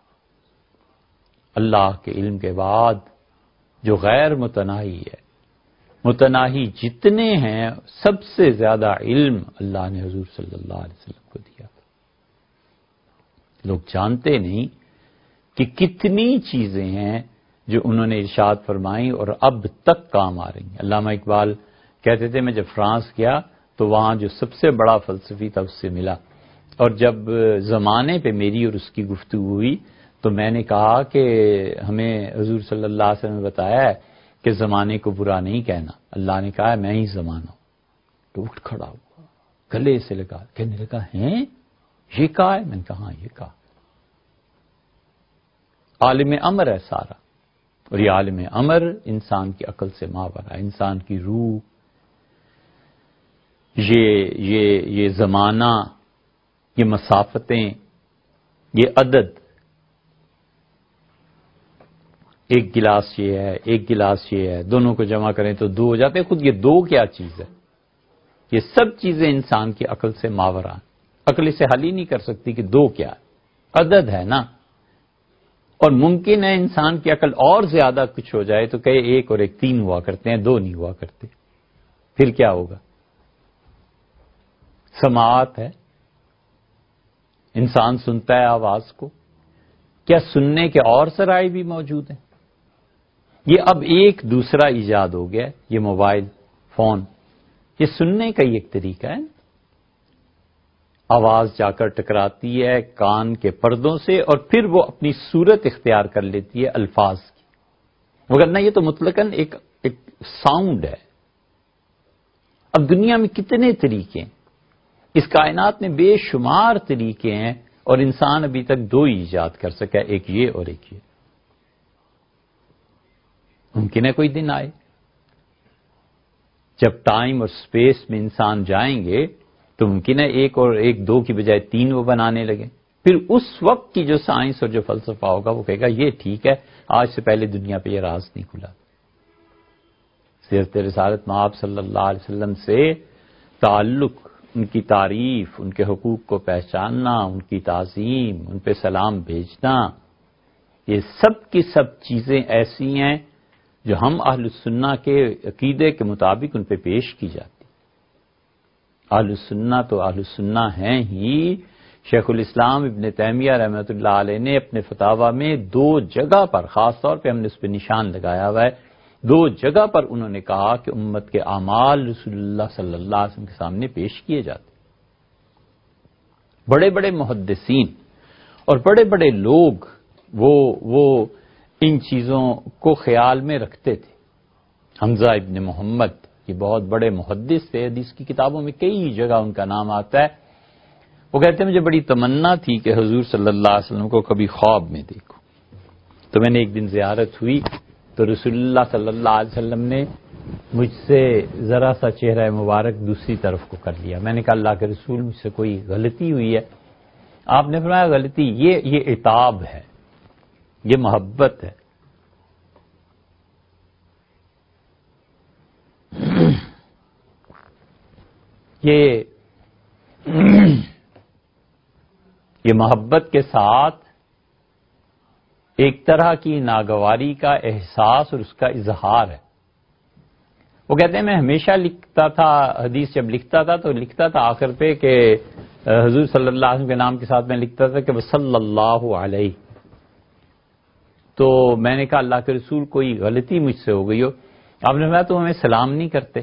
اللہ کے علم کے بعد جو غیر متناہی ہے، متناہی جتنے ہیں سب سے زیادہ علم اللہ نے حضور صلی اللہ علیہ وسلم کو دیا تھا۔ لوگ جانتے نہیں کہ کتنی چیزیں ہیں جو انہوں نے ارشاد فرمائی اور اب تک کام آ رہی ہیں۔ علامہ اقبال کہتے تھے میں جب فرانس گیا تو وہاں جو سب سے بڑا فلسفی تھا اس سے ملا، اور جب زمانے پہ میری اور اس کی گفتگو ہوئی تو میں نے کہا کہ ہمیں حضور صلی اللہ علیہ وسلم نے بتایا ہے کہ زمانے کو برا نہیں کہنا، اللہ نے کہا ہے میں ہی زمانہ ہوں۔ تو اٹھ کھڑا ہوا, گلے سے لگا, کہنے لگا ہیں یہ کہا ہے؟ میں نے کہا ہاں یہ کہا. عالم امر ہے سارا, اور یہ عالم امر انسان کی عقل سے ماورا ہے. انسان کی روح, یہ زمانہ, یہ مسافتیں, یہ عدد, ایک گلاس یہ ہے, ایک گلاس یہ ہے, دونوں کو جمع کریں تو دو ہو جاتے ہیں. خود یہ دو کیا چیز ہے؟ یہ سب چیزیں انسان کی عقل سے ماورا ہیں. عقل اسے حل ہی نہیں کر سکتی کہ دو کیا ہے. عدد ہے نا, اور ممکن ہے انسان کی عقل اور زیادہ کچھ ہو جائے تو کہے ایک اور ایک تین ہوا کرتے ہیں, دو نہیں ہوا کرتے. پھر کیا ہوگا؟ سماعت ہے, انسان سنتا ہے آواز کو, کیا سننے کے اور ذرائع بھی موجود ہیں؟ یہ اب ایک دوسرا ایجاد ہو گیا, یہ موبائل فون, یہ سننے کا ہی ایک طریقہ ہے. آواز جا کر ٹکراتی ہے کان کے پردوں سے اور پھر وہ اپنی صورت اختیار کر لیتی ہے الفاظ کی, مگر نہ یہ تو مطلقاً ایک ساؤنڈ ہے. اب دنیا میں کتنے طریقے ہیں, اس کائنات میں بے شمار طریقے ہیں, اور انسان ابھی تک دو ہی ایجاد کر سکا, ایک یہ اور ایک یہ. ممکن ہے کوئی دن آئے جب ٹائم اور سپیس میں انسان جائیں گے تو ممکن ہے ایک اور ایک دو کی بجائے تین وہ بنانے لگے. پھر اس وقت کی جو سائنس اور جو فلسفہ ہوگا وہ کہے گا یہ ٹھیک ہے, آج سے پہلے دنیا پہ یہ راز نہیں کھلا. سیرت رسالت مآب صلی اللہ علیہ وسلم سے تعلق, ان کی تعریف, ان کے حقوق کو پہچاننا, ان کی تعظیم, ان پہ سلام بھیجنا, یہ سب کی سب چیزیں ایسی ہیں جو ہم اہل السنہ کے عقیدے کے مطابق ان پہ پیش کی جاتی. اہل السنہ تو اہل السنہ ہیں ہی. شیخ الاسلام ابن تیمیہ رحمۃ اللہ علیہ نے اپنے فتاویٰ میں دو جگہ پر, خاص طور پہ ہم نے اس پہ نشان لگایا ہوا ہے, دو جگہ پر انہوں نے کہا کہ امت کے اعمال رسول اللہ صلی اللہ علیہ وسلم کے سامنے پیش کیے جاتے. بڑے بڑے محدثین اور بڑے بڑے لوگ وہ ان چیزوں کو خیال میں رکھتے تھے. حمزہ ابن محمد یہ بہت بڑے محدث تھے, حدیث کی کتابوں میں کئی جگہ ان کا نام آتا ہے. وہ کہتے ہیں مجھے بڑی تمنا تھی کہ حضور صلی اللہ علیہ وسلم کو کبھی خواب میں دیکھوں. تو میں نے ایک دن زیارت ہوئی تو رسول اللہ صلی اللہ علیہ وسلم نے مجھ سے ذرا سا چہرہ مبارک دوسری طرف کو کر لیا. میں نے کہا اللہ کے رسول مجھ سے کوئی غلطی ہوئی ہے؟ آپ نے فرمایا غلطی یہ عتاب ہے, یہ محبت ہے. یہ محبت کے ساتھ ایک طرح کی ناگواری کا احساس اور اس کا اظہار ہے. وہ کہتے ہیں میں ہمیشہ لکھتا تھا, حدیث جب لکھتا تھا تو لکھتا تھا آخر پہ کہ حضور صلی اللہ علیہ وسلم کے نام کے ساتھ میں لکھتا تھا کہ صلی اللہ علیہ. تو میں نے کہا اللہ کے رسول کوئی غلطی مجھ سے ہو گئی ہو. آپ نے فرمایا تو ہمیں سلام نہیں کرتے,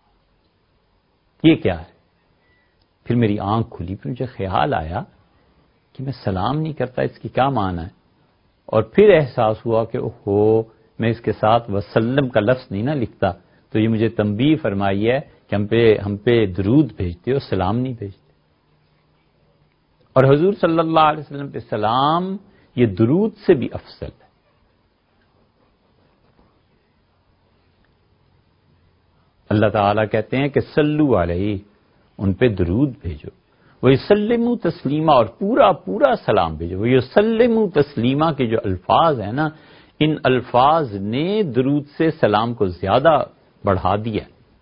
یہ کیا ہے؟ پھر میری آنکھ کھلی, پھر مجھے خیال آیا کہ میں سلام نہیں کرتا, اس کی کیا معنی ہے؟ اور پھر احساس ہوا کہ اوہو میں اس کے ساتھ وسلم کا لفظ نہیں نہ لکھتا, تو یہ مجھے تنبیہ فرمائی ہے کہ ہم پہ درود بھیجتے ہو, سلام نہیں بھیجتے. اور حضور صلی اللہ علیہ وسلم پہ سلام یہ درود سے بھی افضل ہے. اللہ تعالیٰ کہتے ہیں کہ صلو علیہ, ان پہ درود بھیجو. وہ یسلموا تسلیما, اور پورا پورا سلام بھیجو. وہ یسلموا تسلیما کے جو الفاظ ہیں نا, ان الفاظ نے درود سے سلام کو زیادہ بڑھا دیا.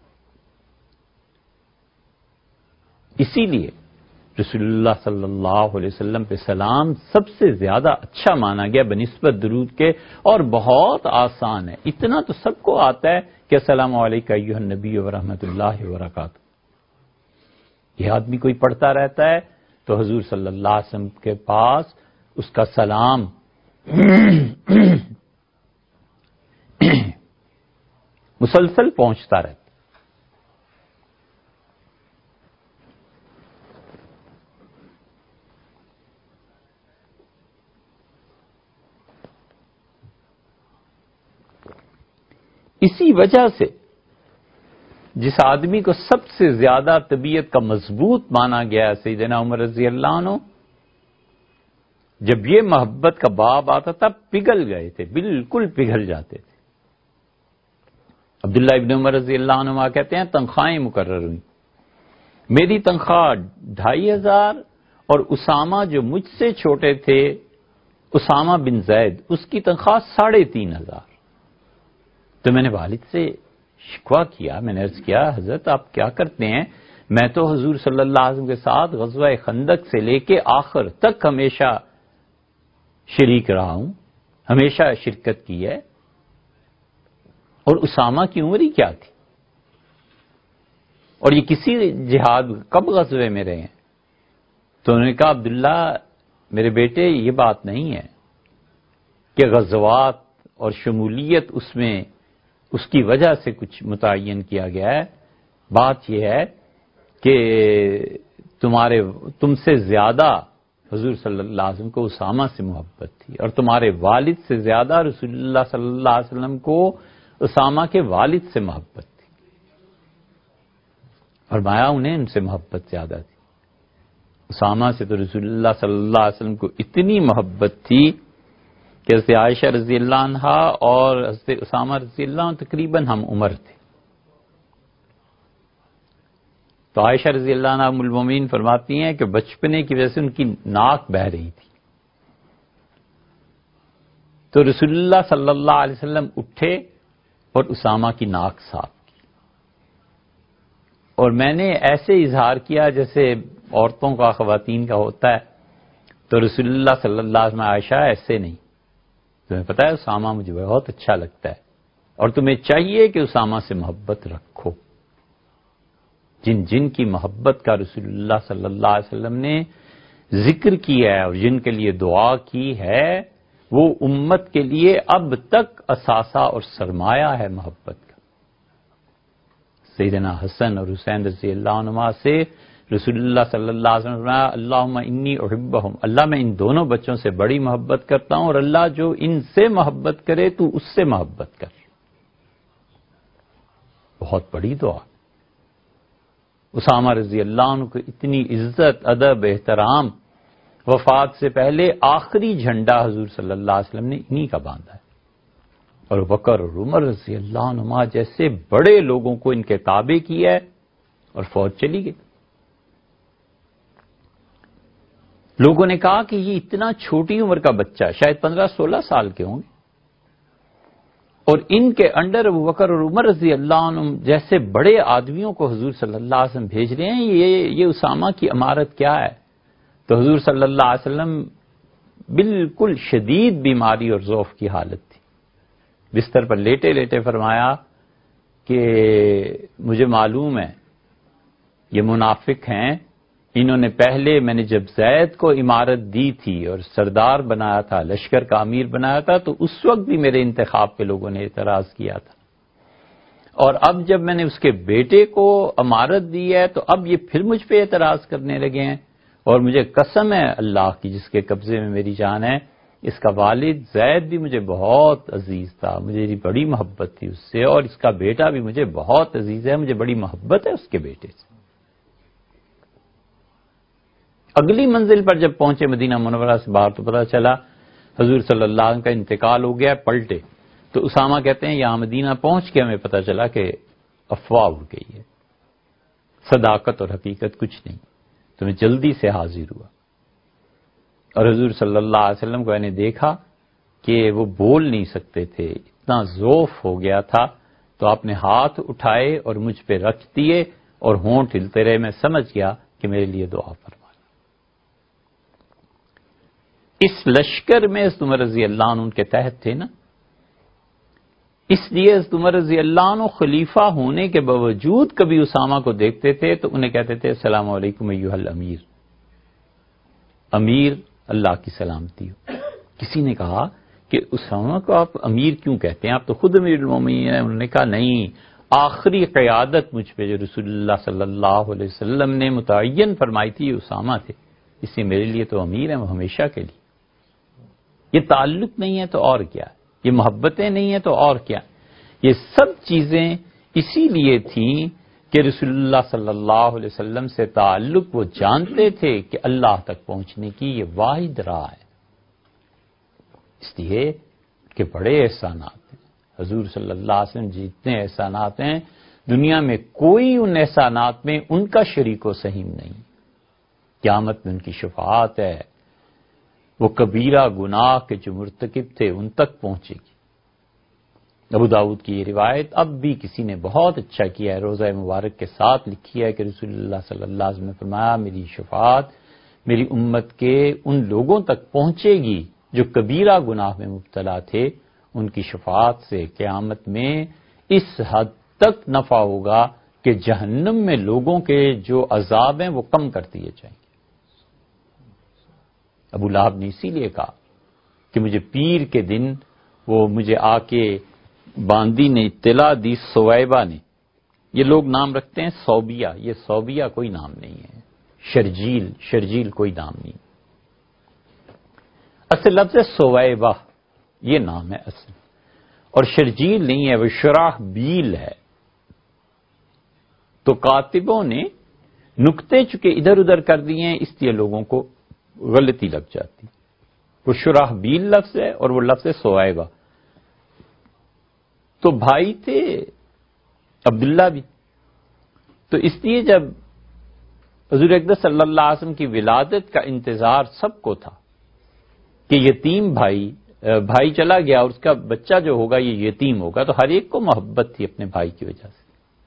اسی لیے رسول اللہ صلی اللہ علیہ وسلم پہ سلام سب سے زیادہ اچھا مانا گیا بنسبت درود کے, اور بہت آسان ہے. اتنا تو سب کو آتا ہے کہ السلام علیکم ایھا النبی ورحمۃ اللہ وبرکاتہ. یہ آدمی کوئی پڑھتا رہتا ہے تو حضور صلی اللہ علیہ وسلم کے پاس اس کا سلام مسلسل پہنچتا رہتا. اسی وجہ سے جس آدمی کو سب سے زیادہ طبیعت کا مضبوط مانا گیا سیدنا عمر رضی اللہ عنہ، جب یہ محبت کا باب آتا تھا پگھل گئے تھے، بالکل پگھل جاتے تھے۔ عبداللہ ابن عمر رضی اللہ عنہ کہتے ہیں تنخواہیں مقرر ہوئیں، میری تنخواہ 2500 اور اسامہ جو مجھ سے چھوٹے تھے، اسامہ بن زید، اس کی تنخواہ 3500۔ تو میں نے والد سے شکوہ کیا، میں نے عرض کیا حضرت آپ کیا کرتے ہیں؟ میں تو حضور صلی اللہ علیہ وسلم کے ساتھ غزوہ خندق سے لے کے آخر تک ہمیشہ شریک رہا ہوں، ہمیشہ شرکت کی ہے، اور اسامہ کی عمر ہی کیا تھی، اور یہ کسی جہاد کب غزوے میں رہے ہیں؟ تو انہوں نے کہا عبداللہ میرے بیٹے یہ بات نہیں ہے کہ غزوات اور شمولیت اس میں اس کی وجہ سے کچھ متعین کیا گیا ہے، بات یہ ہے کہ تم سے زیادہ حضور صلی اللہ علیہ وسلم کو اسامہ سے محبت تھی، اور تمہارے والد سے زیادہ رسول اللہ صلی اللہ علیہ وسلم کو اسامہ کے والد سے محبت تھی، فرمایا انہیں ان سے محبت زیادہ تھی۔ اسامہ سے تو رسول اللہ صلی اللہ علیہ وسلم کو اتنی محبت تھی کہ حضرت عائشہ رضی اللہ عنہا اور حضرت اسامہ رضی اللہ عنہ تقریباً ہم عمر تھے۔ تو عائشہ رضی اللہ عنہ ام المومنین فرماتی ہیں کہ بچپنے کی وجہ سے ان کی ناک بہہ رہی تھی، تو رسول اللہ صلی اللہ علیہ وسلم اٹھے اور اسامہ کی ناک صاف کی، اور میں نے ایسے اظہار کیا جیسے عورتوں کا خواتین کا ہوتا ہے، تو رسول اللہ صلی اللہ علیہ وسلم عائشہ ایسے نہیں، تمہیں پتہ ہے اسامہ مجھے بہت اچھا لگتا ہے، اور تمہیں چاہیے کہ اسامہ سے محبت رکھو۔ جن جن کی محبت کا رسول اللہ صلی اللہ علیہ وسلم نے ذکر کیا ہے اور جن کے لیے دعا کی ہے، وہ امت کے لیے اب تک اثاثہ اور سرمایہ ہے محبت کا۔ سیدنا حسن اور حسین رضی اللہ عنہما سے رسول اللہ صلی اللہ علیہ وسلم فرمایا اللہم انی احبہم، اللہ میں ان دونوں بچوں سے بڑی محبت کرتا ہوں، اور اللہ جو ان سے محبت کرے تو اس سے محبت کر۔ بہت بڑی دعا۔ اسامہ رضی اللہ عنہ کو اتنی عزت، ادب، احترام، وفات سے پہلے آخری جھنڈا حضور صلی اللہ علیہ وسلم نے انہی کا باندھا ہے، اور بکر اور عمر رضی اللہ عنہما جیسے بڑے لوگوں کو ان کے تابع کیا ہے، اور فوج چلی گئی۔ لوگوں نے کہا کہ یہ اتنا چھوٹی عمر کا بچہ، شاید 15-16 سال کے ہوں گے، اور ان کے انڈر ابو بکر اور عمر رضی اللہ عنہ جیسے بڑے آدمیوں کو حضور صلی اللہ علیہ وسلم بھیج رہے ہیں، یہ اسامہ کی امارت کیا ہے؟ تو حضور صلی اللہ علیہ وسلم بالکل شدید بیماری اور ضعف کی حالت تھی، بستر پر لیٹے لیٹے فرمایا کہ مجھے معلوم ہے یہ منافق ہیں، انہوں نے پہلے میں نے جب زید کو امارت دی تھی اور سردار بنایا تھا، لشکر کا امیر بنایا تھا، تو اس وقت بھی میرے انتخاب پہ لوگوں نے اعتراض کیا تھا، اور اب جب میں نے اس کے بیٹے کو امارت دی ہے تو اب یہ پھر مجھ پہ اعتراض کرنے لگے ہیں، اور مجھے قسم ہے اللہ کی جس کے قبضے میں میری جان ہے، اس کا والد زید بھی مجھے بہت عزیز تھا، مجھے بڑی محبت تھی اس سے، اور اس کا بیٹا بھی مجھے بہت عزیز ہے، مجھے بڑی محبت ہے اس کے بیٹے سے۔ اگلی منزل پر جب پہنچے مدینہ منورہ سے باہر تو پتہ چلا حضور صلی اللہ علیہ وسلم کا انتقال ہو گیا، پلٹے۔ تو اسامہ کہتے ہیں یہاں مدینہ پہنچ کے ہمیں پتہ چلا کہ افواہ اڑ گئی ہے، صداقت اور حقیقت کچھ نہیں، تو میں جلدی سے حاضر ہوا، اور حضور صلی اللہ علیہ وسلم کو میں نے دیکھا کہ وہ بول نہیں سکتے تھے، اتنا ضعف ہو گیا تھا، تو آپ نے ہاتھ اٹھائے اور مجھ پہ رکھ دیے اور ہونٹ ہلتے رہے، میں سمجھ گیا کہ میرے لیے دعا فرما۔ اس لشکر میں حضرت عمر رضی اللہ عنہ ان کے تحت تھے نا، اس لیے حضرت عمر رضی اللہ عنہ خلیفہ ہونے کے باوجود کبھی اسامہ کو دیکھتے تھے تو انہیں کہتے تھے السلام علیکم ایھا الامیر، امیر اللہ کی سلامتی ہو۔ کسی نے کہا کہ اسامہ کو آپ امیر کیوں کہتے ہیں، آپ تو خود امیر المومنین ہیں؟ انہوں نے کہا نہیں، آخری قیادت مجھ پہ جو رسول اللہ صلی اللہ علیہ وسلم نے متعین فرمائی تھی یہ اسامہ تھے، اس لیے میرے لیے تو امیر ہیں وہ ہمیشہ کے لیے۔ یہ تعلق نہیں ہے تو اور کیا، یہ محبتیں نہیں ہیں تو اور کیا، یہ سب چیزیں اسی لیے تھیں کہ رسول اللہ صلی اللہ علیہ وسلم سے تعلق وہ جانتے تھے کہ اللہ تک پہنچنے کی یہ واحد راہ ہے، اس لیے کہ بڑے احسانات ہیں حضور صلی اللہ علیہ وسلم، جتنے احسانات ہیں دنیا میں کوئی ان احسانات میں ان کا شریک و سہیم نہیں۔ قیامت میں ان کی شفاعت ہے، وہ کبیرہ گناہ کے جو مرتکب تھے ان تک پہنچے گی۔ ابو داؤد کی یہ روایت اب بھی کسی نے بہت اچھا کیا ہے، روضہ مبارک کے ساتھ لکھی ہے کہ رسول اللہ صلی اللہ علیہ وسلم نے فرمایا میری شفاعت میری امت کے ان لوگوں تک پہنچے گی جو کبیرہ گناہ میں مبتلا تھے، ان کی شفاعت سے قیامت میں اس حد تک نفع ہوگا کہ جہنم میں لوگوں کے جو عذاب ہیں وہ کم کر دیے جائیں گے۔ ابو لہب نے اسی لیے کہا کہ مجھے پیر کے دن وہ مجھے آ کے باندی نے اطلاع دی، سویبہ نے، یہ لوگ نام رکھتے ہیں صوبیہ، یہ صوبیہ کوئی نام نہیں ہے، شرجیل کوئی نام نہیں، اصل لفظ ہے سویبہ، یہ نام ہے اصل، اور شرجیل نہیں ہے، وہ شراحبیل ہے۔ تو کاتبوں نے نقطے چکے ادھر ادھر کر دیے ہیں، اس لیے لوگوں کو غلطی لگ جاتی، وہ شراحبیل لفظ ہے اور وہ لفظ ہے سویبہ۔ تو بھائی تھے عبداللہ بھی، تو اس لیے جب حضور اکرم صلی اللہ علیہ وسلم کی ولادت کا انتظار سب کو تھا کہ یتیم بھائی چلا گیا اور اس کا بچہ جو ہوگا یہ یتیم ہوگا، تو ہر ایک کو محبت تھی اپنے بھائی کی وجہ سے،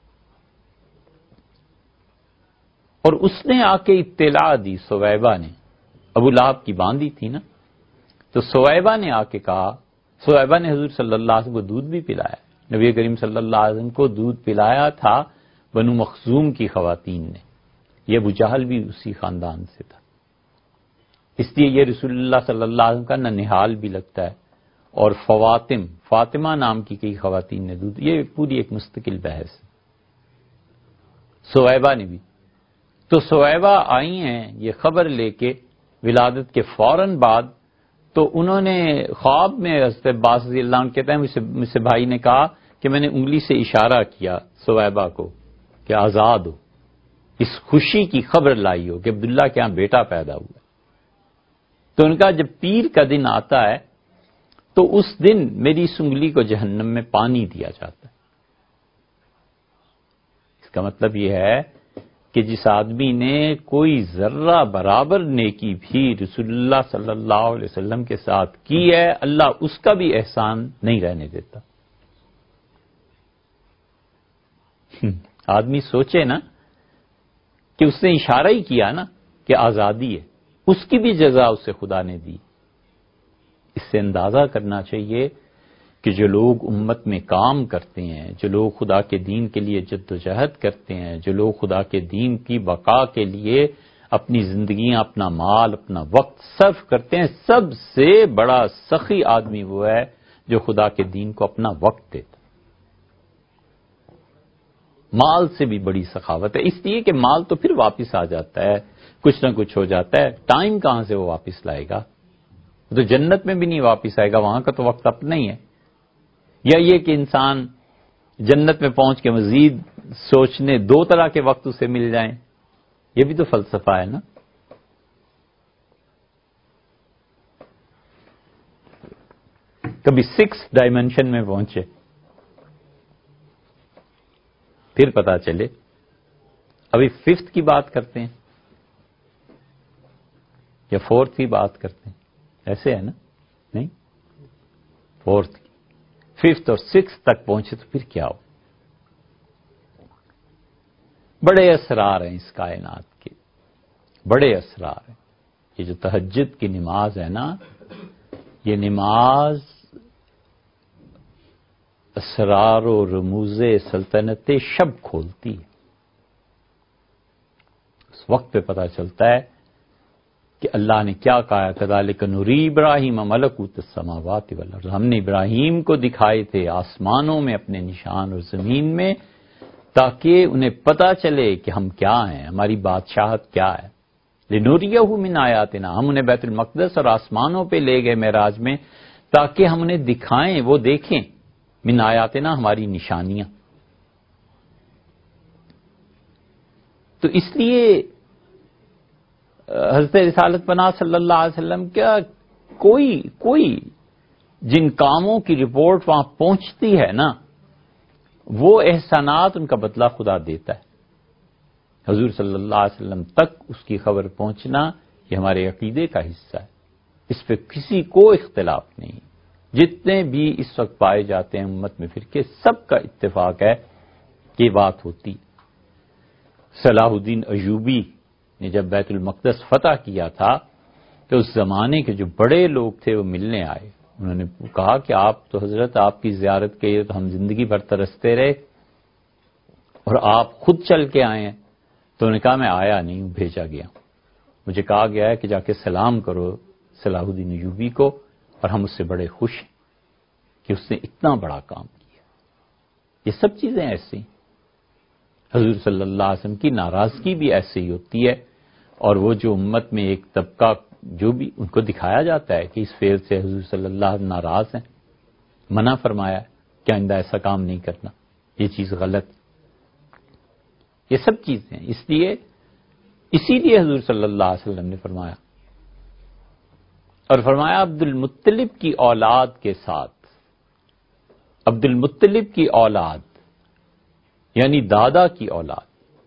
اور اس نے آ کے اطلاع دی سویبہ نے، ابو لہب کی باندی تھی نا، تو سویبہ نے آ کے کہا، سویبہ نے حضور صلی اللہ علیہ وسلم کو دودھ بھی پلایا، نبی کریم صلی اللہ علیہ وسلم کو دودھ پلایا تھا بنو مخزوم کی خواتین نے، یہ ابو جہل بھی اسی خاندان سے تھا، اس لیے یہ رسول اللہ صلی اللہ علیہ وسلم کا ننہال بھی لگتا ہے، اور فاطمہ نام کی کئی خواتین نے دودھ، یہ پوری ایک مستقل بحث ہے۔ سویبہ نے بھی، تو سویبہ آئی ہیں یہ خبر لے کے ولادت کے فوراً بعد، تو انہوں نے خواب میں حضرت عباس رضی اللہ عنہ کہتے ہیں مجھ سے بھائی نے کہا کہ میں نے انگلی سے اشارہ کیا سویبہ کو کہ آزاد ہو، اس خوشی کی خبر لائی ہو کہ عبداللہ کے ہاں بیٹا پیدا ہوا۔ تو ان کا جب پیر کا دن آتا ہے تو اس دن میری اس انگلی کو جہنم میں پانی دیا جاتا ہے۔ اس کا مطلب یہ ہے کہ جس آدمی نے کوئی ذرہ برابر نیکی بھی رسول اللہ صلی اللہ علیہ وسلم کے ساتھ کی ہے، اللہ اس کا بھی احسان نہیں رہنے دیتا۔ آدمی سوچے نا کہ اس نے اشارہ ہی کیا نا کہ آزادی ہے، اس کی بھی جزا اسے خدا نے دی۔ اس سے اندازہ کرنا چاہیے کہ جو لوگ امت میں کام کرتے ہیں، جو لوگ خدا کے دین کے لیے جدوجہد کرتے ہیں، جو لوگ خدا کے دین کی بقا کے لیے اپنی زندگیاں، اپنا مال، اپنا وقت صرف کرتے ہیں، سب سے بڑا سخی آدمی وہ ہے جو خدا کے دین کو اپنا وقت دیتا ہے۔ مال سے بھی بڑی سخاوت ہے، اس لیے کہ مال تو پھر واپس آ جاتا ہے، کچھ نہ کچھ ہو جاتا ہے، ٹائم کہاں سے وہ واپس لائے گا؟ تو جنت میں بھی نہیں واپس آئے گا، وہاں کا تو وقت اپنا ہی ہے۔ یا یہ کہ انسان جنت میں پہنچ کے مزید سوچنے، دو طرح کے وقت اسے مل جائیں، یہ بھی تو فلسفہ ہے نا۔ کبھی 6 ڈائمینشن میں پہنچے، پھر پتا چلے۔ ابھی 5 کی بات کرتے ہیں یا 4 کی بات کرتے ہیں، ایسے ہے نا؟ نہیں، 4 کی، 5 اور 6 تک پہنچے تو پھر کیا ہو؟ بڑے اسرار ہیں اس کائنات کے، بڑے اسرار ہیں۔ یہ جو تہجد کی نماز ہے نا، یہ نماز اسرار و رموز سلطنت شب کھولتی ہے۔ اس وقت پہ پتہ چلتا ہے کہ اللہ نے کیا کہا، کذالک نری ابراہیم ملکوت السماوات والارض، ہم نے ابراہیم کو دکھائے تھے آسمانوں میں اپنے نشان اور زمین میں، تاکہ انہیں پتا چلے کہ ہم کیا ہیں، ہماری بادشاہت کیا ہے۔ لنوریہ من آیاتنا، ہم انہیں بیت المقدس اور آسمانوں پہ لے گئے معراج میں تاکہ ہم انہیں دکھائیں، وہ دیکھیں، من آیاتنا، ہماری نشانیاں۔ تو اس لیے حضرت رسالت پناہ صلی اللہ علیہ وسلم کیا کوئی جن کاموں کی رپورٹ وہاں پہنچتی ہے نا، وہ احسانات ان کا بدلہ خدا دیتا ہے. حضور صلی اللہ علیہ وسلم تک اس کی خبر پہنچنا یہ ہمارے عقیدے کا حصہ ہے، اس پہ کسی کو اختلاف نہیں. جتنے بھی اس وقت پائے جاتے ہیں امت میں فرقے، سب کا اتفاق ہے کہ یہ بات ہوتی. صلاح الدین ایوبی نے جب بیت المقدس فتح کیا تھا تو اس زمانے کے جو بڑے لوگ تھے وہ ملنے آئے. انہوں نے کہا کہ آپ تو حضرت آپ کی زیارت کے تو ہم زندگی بھر ترستے رہے اور آپ خود چل کے آئے ہیں. تو انہوں نے کہا میں آیا نہیں ہوں، بھیجا گیا. مجھے کہا گیا ہے کہ جا کے سلام کرو صلاح الدین ایوبی کو، اور ہم اس سے بڑے خوش ہیں کہ اس نے اتنا بڑا کام کیا. یہ سب چیزیں ایسی. حضور صلی اللہ علیہ وسلم کی ناراضگی بھی ایسے ہی ہوتی ہے، اور وہ جو امت میں ایک طبقہ جو بھی ان کو دکھایا جاتا ہے کہ اس فعل سے حضور صلی اللہ علیہ وسلم ناراض ہیں، منع فرمایا کہ آئندہ ایسا کام نہیں کرنا، یہ چیز غلط. یہ سب چیزیں اسی لیے حضور صلی اللہ علیہ وسلم نے فرمایا، اور فرمایا عبد المطلب کی اولاد کے ساتھ، عبد المطلب کی اولاد یعنی دادا کی اولاد،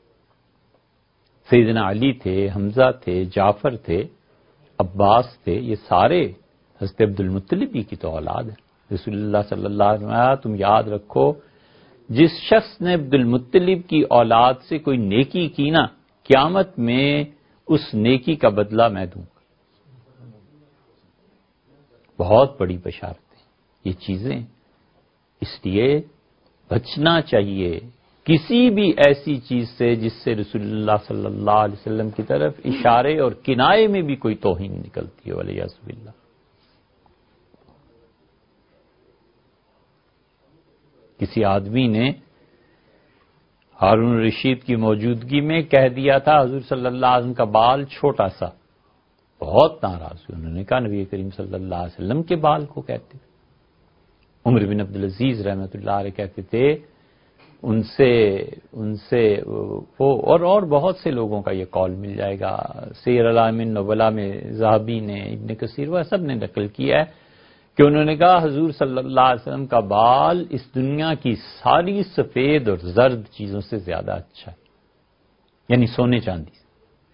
سیدنا علی تھے، حمزہ تھے، جعفر تھے، عباس تھے، یہ سارے حضرت عبد المطلب ہی کی تو اولاد ہے. رسول اللہ صلی اللہ علیہ وسلم تم یاد رکھو، جس شخص نے عبد المطلب کی اولاد سے کوئی نیکی کی نا، قیامت میں اس نیکی کا بدلہ میں دوں گا. بہت بڑی بشارت ہے یہ چیزیں. اس لیے بچنا چاہیے کسی بھی ایسی چیز سے جس سے رسول اللہ صلی اللہ علیہ وسلم کی طرف اشارے اور کنائے میں بھی کوئی توہین نکلتی ہے، والعیاذ باللہ. کسی آدمی نے ہارون الرشید کی موجودگی میں کہہ دیا تھا حضور صلی اللہ علیہ وسلم کا بال چھوٹا سا. بہت ناراض ہوئے. انہوں نے کہا نبی کریم صلی اللہ علیہ وسلم کے بال کو کہتے. عمر بن عبدالعزیز رحمۃ اللہ علیہ کہتے تھے ان سے اور بہت سے لوگوں کا یہ قول مل جائے گا. سیر اعلام النبلاء میں ذہبی نے، ابن کثیر، وہ سب نے نقل کیا ہے کہ انہوں نے کہا حضور صلی اللہ علیہ وسلم کا بال اس دنیا کی ساری سفید اور زرد چیزوں سے زیادہ اچھا ہے، یعنی سونے چاندی سے.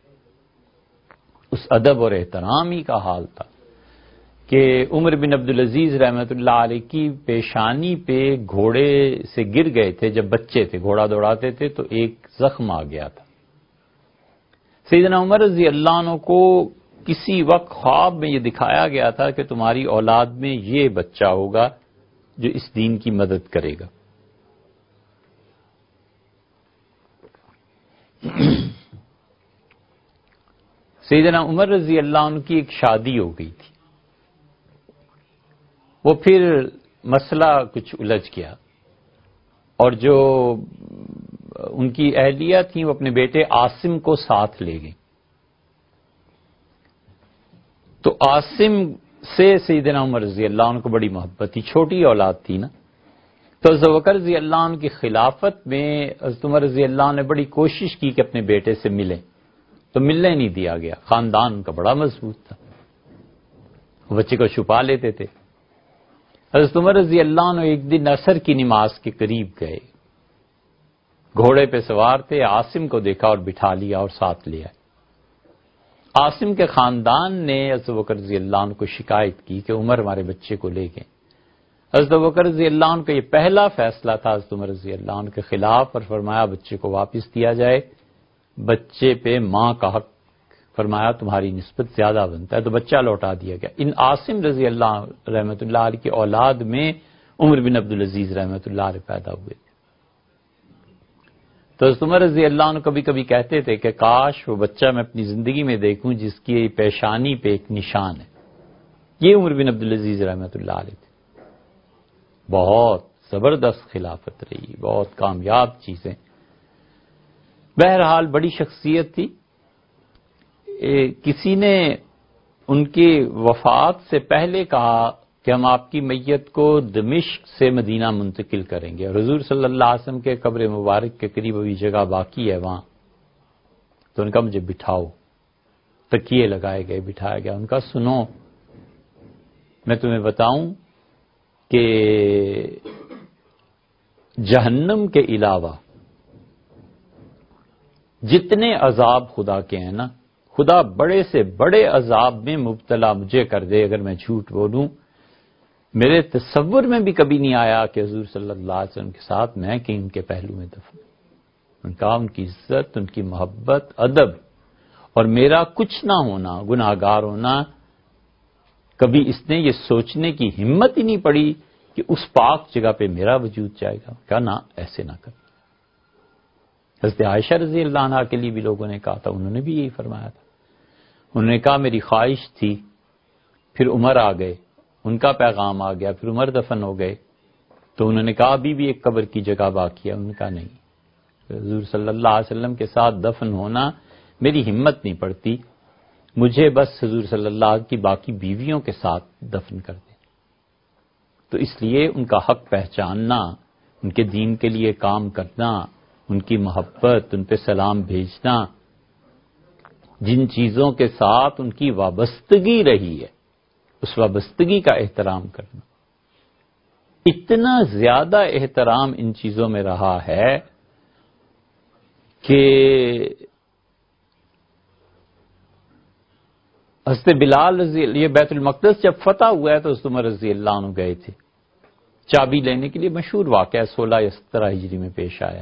اس ادب اور احترام ہی کا حال تھا کہ عمر بن عبدالعزیز رحمۃ اللہ علیہ کی پیشانی پہ گھوڑے سے گر گئے تھے جب بچے تھے، گھوڑا دوڑاتے تھے تو ایک زخم آ گیا تھا. سیدنا عمر رضی اللہ عنہ کو کسی وقت خواب میں یہ دکھایا گیا تھا کہ تمہاری اولاد میں یہ بچہ ہوگا جو اس دین کی مدد کرے گا. سیدنا عمر رضی اللہ عنہ کی ایک شادی ہو گئی تھی، وہ پھر مسئلہ کچھ الجھ گیا، اور جو ان کی اہلیہ تھیں وہ اپنے بیٹے عاصم کو ساتھ لے گئیں. تو عاصم سے سیدنا عمر رضی اللہ عنہ کو بڑی محبت تھی، چھوٹی اولاد تھی نا. تو حضرت بکر رضی اللہ عنہ کی خلافت میں حضرت عمر رضی اللہ عنہ نے بڑی کوشش کی کہ اپنے بیٹے سے ملیں، تو ملنے نہیں دیا گیا. خاندان ان کا بڑا مضبوط تھا، وہ بچے کو چھپا لیتے تھے. حضرت عمر رضی اللہ عنہ ایک دن عصر کی نماز کے قریب گئے، گھوڑے پہ سوار تھے، عاصم کو دیکھا اور بٹھا لیا اور ساتھ لیا. عاصم کے خاندان نے حضرت بکر رضی اللہ عنہ کو شکایت کی کہ عمر ہمارے بچے کو لے گئے. حضرت بکر رضی اللہ عنہ کا یہ پہلا فیصلہ تھا حضرت عمر رضی اللہ عنہ کے خلاف، اور فرمایا بچے کو واپس دیا جائے، بچے پہ ماں کا حق فرمایا تمہاری نسبت زیادہ بنتا ہے، تو بچہ لوٹا دیا گیا. ان عاصم رضی اللہ رحمۃ اللہ علیہ کی اولاد میں عمر بن عبدالعزیز رحمۃ اللہ علیہ پیدا ہوئے. تو حضرت عمر رضی اللہ عنہ کبھی کبھی کہتے تھے کہ کاش وہ بچہ میں اپنی زندگی میں دیکھوں جس کی پیشانی پہ ایک نشان ہے. یہ عمر بن عبدالعزیز رحمۃ اللہ علیہ تھے. بہت زبردست خلافت رہی، بہت کامیاب چیزیں. بہرحال بڑی شخصیت تھی. کسی نے ان کی وفات سے پہلے کہا کہ ہم آپ کی میت کو دمشق سے مدینہ منتقل کریں گے، اور حضور صلی اللہ علیہ وسلم کے قبر مبارک کے قریب ابھی جگہ باقی ہے وہاں. تو ان کا مجھے بٹھاؤ، تکیے لگائے گئے، بٹھایا گیا، ان کا سنو میں تمہیں بتاؤں کہ جہنم کے علاوہ جتنے عذاب خدا کے ہیں نا، خدا بڑے سے بڑے عذاب میں مبتلا مجھے کر دے اگر میں جھوٹ بولوں۔ میرے تصور میں بھی کبھی نہیں آیا کہ حضور صلی اللہ علیہ وسلم کے ساتھ میں کہیں ان کے پہلو میں دفن، ان کا، ان کی عزت، ان کی محبت، ادب، اور میرا کچھ نہ ہونا، گناہگار ہونا، کبھی اس نے یہ سوچنے کی ہمت ہی نہیں پڑی کہ اس پاک جگہ پہ میرا وجود جائے گا۔ کیا نہ، ایسے نہ کر۔ حضرت عائشہ رضی اللہ عنہا کے لیے بھی لوگوں نے کہا تھا، انہوں نے بھی یہی فرمایا تھا، انہوں نے کہا میری خواہش تھی، پھر عمر آ گئے، ان کا پیغام آ گیا، پھر عمر دفن ہو گئے، تو انہوں نے کہا ابھی بھی ایک قبر کی جگہ باقی ہے، انہوں نے کہا نہیں، حضور صلی اللہ علیہ وسلم کے ساتھ دفن ہونا میری ہمت نہیں پڑتی، مجھے بس حضور صلی اللہ علیہ وسلم کی باقی بیویوں کے ساتھ دفن کر دیں۔ تو اس لیے ان کا حق پہچاننا، ان کے دین کے لیے کام کرنا، ان کی محبت، ان پہ سلام بھیجنا، جن چیزوں کے ساتھ ان کی وابستگی رہی ہے اس وابستگی کا احترام کرنا، اتنا زیادہ احترام ان چیزوں میں رہا ہے کہ حضرت بلال یہ بیت المقدس جب فتح ہوا ہے تو حضرت عمر رضی اللہ عنہ گئے تھے چابی لینے کے لیے، مشہور واقعہ 16 یا 17 ہجری میں پیش آیا،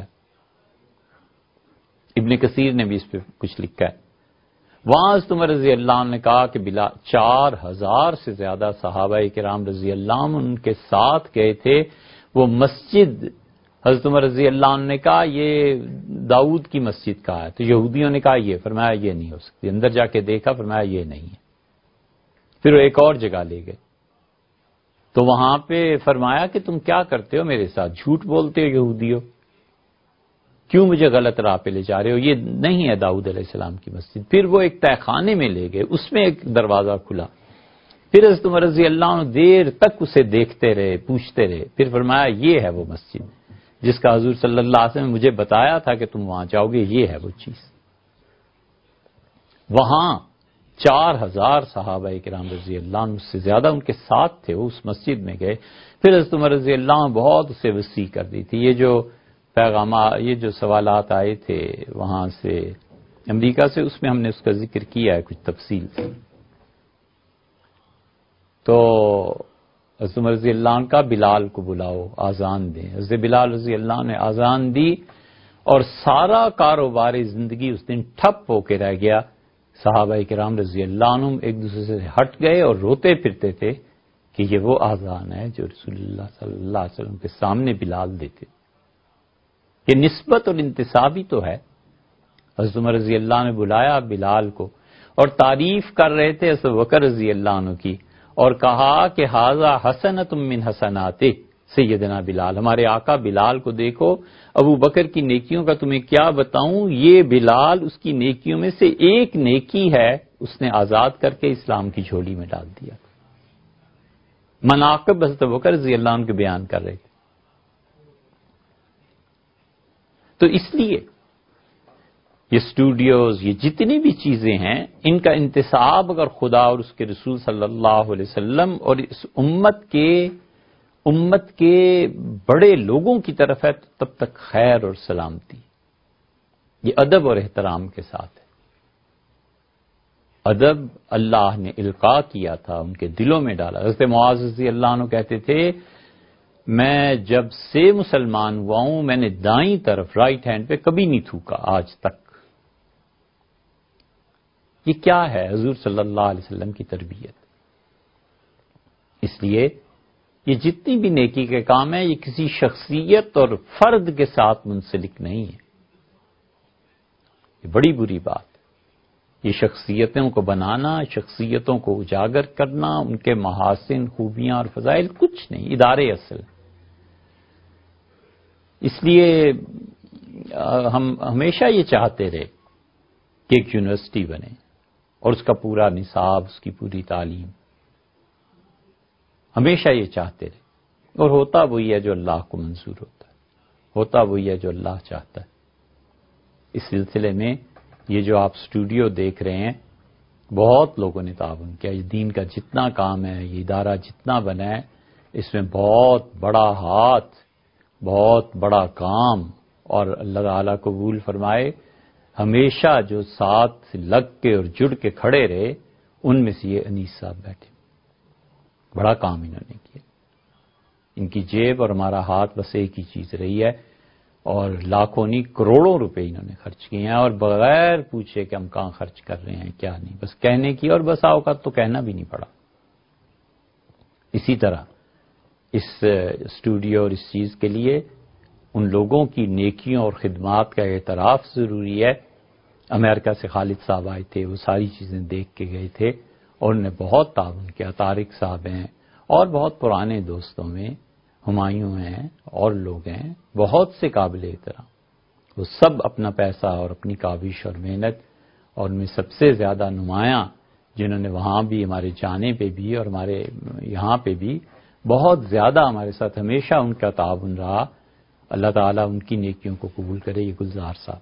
ابن کثیر نے بھی اس پہ کچھ لکھا ہے۔ وہاں حضرت عمر رضی اللہ عنہ نے کہا کہ 4000 سے زیادہ صحابہ کرام رضی اللہ عنہ ان کے ساتھ گئے تھے، وہ مسجد حضرت عمر رضی اللہ عنہ نے کہا یہ داؤد کی مسجد کہا ہے، تو یہودیوں نے کہا یہ، فرمایا یہ نہیں ہو سکتی، اندر جا کے دیکھا، فرمایا یہ نہیں ہے، پھر وہ ایک اور جگہ لے گئے، تو وہاں پہ فرمایا کہ تم کیا کرتے ہو میرے ساتھ، جھوٹ بولتے ہو یہودیو، کیوں مجھے غلط راہ پہ لے جا رہے ہو، یہ نہیں ہے داؤد علیہ السلام کی مسجد۔ پھر وہ ایک تہہ خانے میں لے گئے، اس میں ایک دروازہ کھلا، پھر حضرت عمر رضی اللہ عنہ دیر تک اسے دیکھتے رہے، پوچھتے رہے، پھر فرمایا یہ ہے وہ مسجد جس کا حضور صلی اللہ علیہ وسلم نے مجھے بتایا تھا کہ تم وہاں جاؤ گے، یہ ہے وہ چیز۔ وہاں 4000 صحابہ کرام رضی اللہ عنہ سے زیادہ ان کے ساتھ تھے، وہ اس مسجد میں گئے، پھر حضرت عمر رضی اللہ عنہ بہت اسے وسیع کر دی تھی۔ یہ جو پیغامات، یہ جو سوالات آئے تھے وہاں سے امریکہ سے، اس میں ہم نے اس کا ذکر کیا ہے کچھ تفصیل سے۔ تو حضرت عمر رضی اللہ عنہ کا بلال کو بلاؤ، آذان دیں، حضرت بلال رضی اللہ عنہ نے آذان دی، اور سارا کاروبار زندگی اس دن ٹھپ ہو کے رہ گیا۔ صحابہ کرام رضی اللہ عنہ ایک دوسرے سے ہٹ گئے اور روتے پھرتے تھے کہ یہ وہ آذان ہے جو رسول اللہ صلی اللہ علیہ وسلم کے سامنے بلال دیتے۔ یہ نسبت اور انتسابی تو ہے۔ حضرت عمر رضی اللہ عنہ نے بلایا بلال کو اور تعریف کر رہے تھے حضرت بکر رضی اللہ عنہ کی، اور کہا کہ ھذا حسنۃ من حسنات سیدنا بلال، ہمارے آقا بلال کو دیکھو، ابو بکر کی نیکیوں کا تمہیں کیا بتاؤں، یہ بلال اس کی نیکیوں میں سے ایک نیکی ہے، اس نے آزاد کر کے اسلام کی جھولی میں ڈال دیا۔ مناقب حضرت بکر رضی اللہ عنہ کے بیان کر رہے تھے۔ تو اس لیے یہ اسٹوڈیوز، یہ جتنی بھی چیزیں ہیں، ان کا انتصاب اگر خدا اور اس کے رسول صلی اللہ علیہ وسلم اور اس امت کے بڑے لوگوں کی طرف ہے تو تب تک خیر اور سلامتی، یہ ادب اور احترام کے ساتھ ہے۔ ادب اللہ نے القاء کیا تھا، ان کے دلوں میں ڈالا۔ حضرت معاذ رضی اللہ عنہ کہتے تھے میں جب سے مسلمان ہوا ہوں میں نے دائیں طرف، رائٹ ہینڈ پہ کبھی نہیں تھوکا آج تک۔ یہ کیا ہے؟ حضور صلی اللہ علیہ وسلم کی تربیت۔ اس لیے یہ جتنی بھی نیکی کے کام ہیں، یہ کسی شخصیت اور فرد کے ساتھ منسلک نہیں ہے۔ یہ بڑی بری بات ہے۔ یہ شخصیتوں کو بنانا، شخصیتوں کو اجاگر کرنا، ان کے محاسن، خوبیاں اور فضائل کچھ نہیں، ادارے اصل۔ اس لیے ہم ہمیشہ یہ چاہتے رہے کہ ایک یونیورسٹی بنے اور اس کا پورا نصاب، اس کی پوری تعلیم، ہمیشہ یہ چاہتے رہے، اور ہوتا وہی ہے جو اللہ کو منظور ہوتا ہے، ہوتا وہی ہے جو اللہ چاہتا ہے۔ اس سلسلے میں یہ جو آپ اسٹوڈیو دیکھ رہے ہیں بہت لوگوں نے تعاون کیا. یہ دین کا جتنا کام ہے، یہ ادارہ جتنا بنا ہے، اس میں بہت بڑا ہاتھ، بہت بڑا کام، اور اللہ تعالیٰ قبول فرمائے. ہمیشہ جو ساتھ لگ کے اور جڑ کے کھڑے رہے ان میں سے یہ انیس صاحب بیٹھے. بڑا کام انہوں نے کیا. ان کی جیب اور ہمارا ہاتھ بس ایک ہی چیز رہی ہے، اور لاکھوں نہیں کروڑوں روپے انہوں نے خرچ کیے ہیں، اور بغیر پوچھے کہ ہم کہاں خرچ کر رہے ہیں کیا نہیں، بس کہنے کی، اور بس اوقات تو کہنا بھی نہیں پڑا. اسی طرح اس اسٹوڈیو اور اس چیز کے لیے ان لوگوں کی نیکیوں اور خدمات کا اعتراف ضروری ہے. امریکہ سے خالد صاحب آئے تھے، وہ ساری چیزیں دیکھ کے گئے تھے اور انہوں نے بہت تعاون کیا. طارق صاحب ہیں اور بہت پرانے دوستوں میں ہمایوں ہیں اور لوگ ہیں بہت سے قابل احترام. وہ سب اپنا پیسہ اور اپنی کاوش اور محنت، اور ان میں سب سے زیادہ نمایاں جنہوں نے وہاں بھی ہمارے جانے پہ بھی اور ہمارے یہاں پہ بھی بہت زیادہ ہمارے ساتھ ہمیشہ ان کا تعاون رہا. اللہ تعالیٰ ان کی نیکیوں کو قبول کرے. یہ گلزار صاحب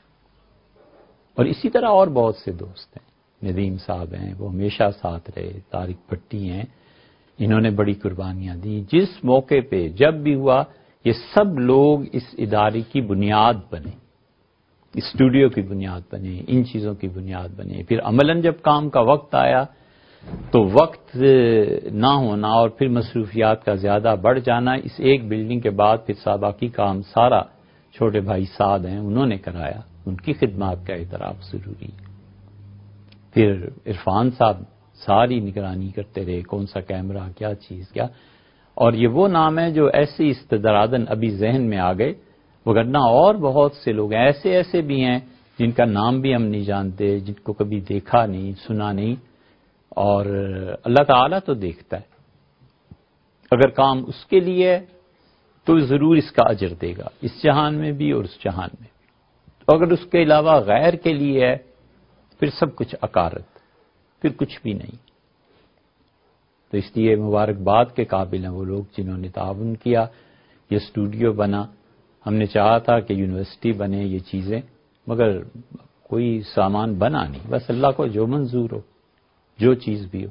اور اسی طرح اور بہت سے دوست ہیں. ندیم صاحب ہیں، وہ ہمیشہ ساتھ رہے. طارق بھٹی ہیں، انہوں نے بڑی قربانیاں دی. جس موقع پہ جب بھی ہوا یہ سب لوگ اس ادارے کی بنیاد بنے، اسٹوڈیو کی بنیاد بنے، ان چیزوں کی بنیاد بنے. پھر عملاً جب کام کا وقت آیا تو وقت نہ ہونا اور پھر مصروفیات کا زیادہ بڑھ جانا، اس ایک بلڈنگ کے بعد پھر باقی کام سارا چھوٹے بھائی سعد ہیں انہوں نے کرایا. ان کی خدمات کا اعتراف ضروری ہے. پھر عرفان صاحب ساری نگرانی کرتے رہے، کون سا کیمرہ، کیا چیز کیا. اور یہ وہ نام ہے جو ایسے استدرادن ابھی ذہن میں آ گئے، وگرنہ اور بہت سے لوگ ایسے بھی ہیں جن کا نام بھی ہم نہیں جانتے، جن کو کبھی دیکھا نہیں، سنا نہیں. اور اللہ تعالیٰ تو دیکھتا ہے، اگر کام اس کے لیے ہے تو ضرور اس کا اجر دے گا، اس جہان میں بھی اور اس جہان میں. اگر اس کے علاوہ غیر کے لیے ہے پھر سب کچھ عکارت، پھر کچھ بھی نہیں. تو اس لیے مبارکباد کے قابل ہیں وہ لوگ جنہوں نے تعاون کیا. یہ اسٹوڈیو بنا، ہم نے چاہا تھا کہ یونیورسٹی بنے، یہ چیزیں، مگر کوئی سامان بنا نہیں. بس اللہ کو جو منظور ہو، جو چیز بھی ہو.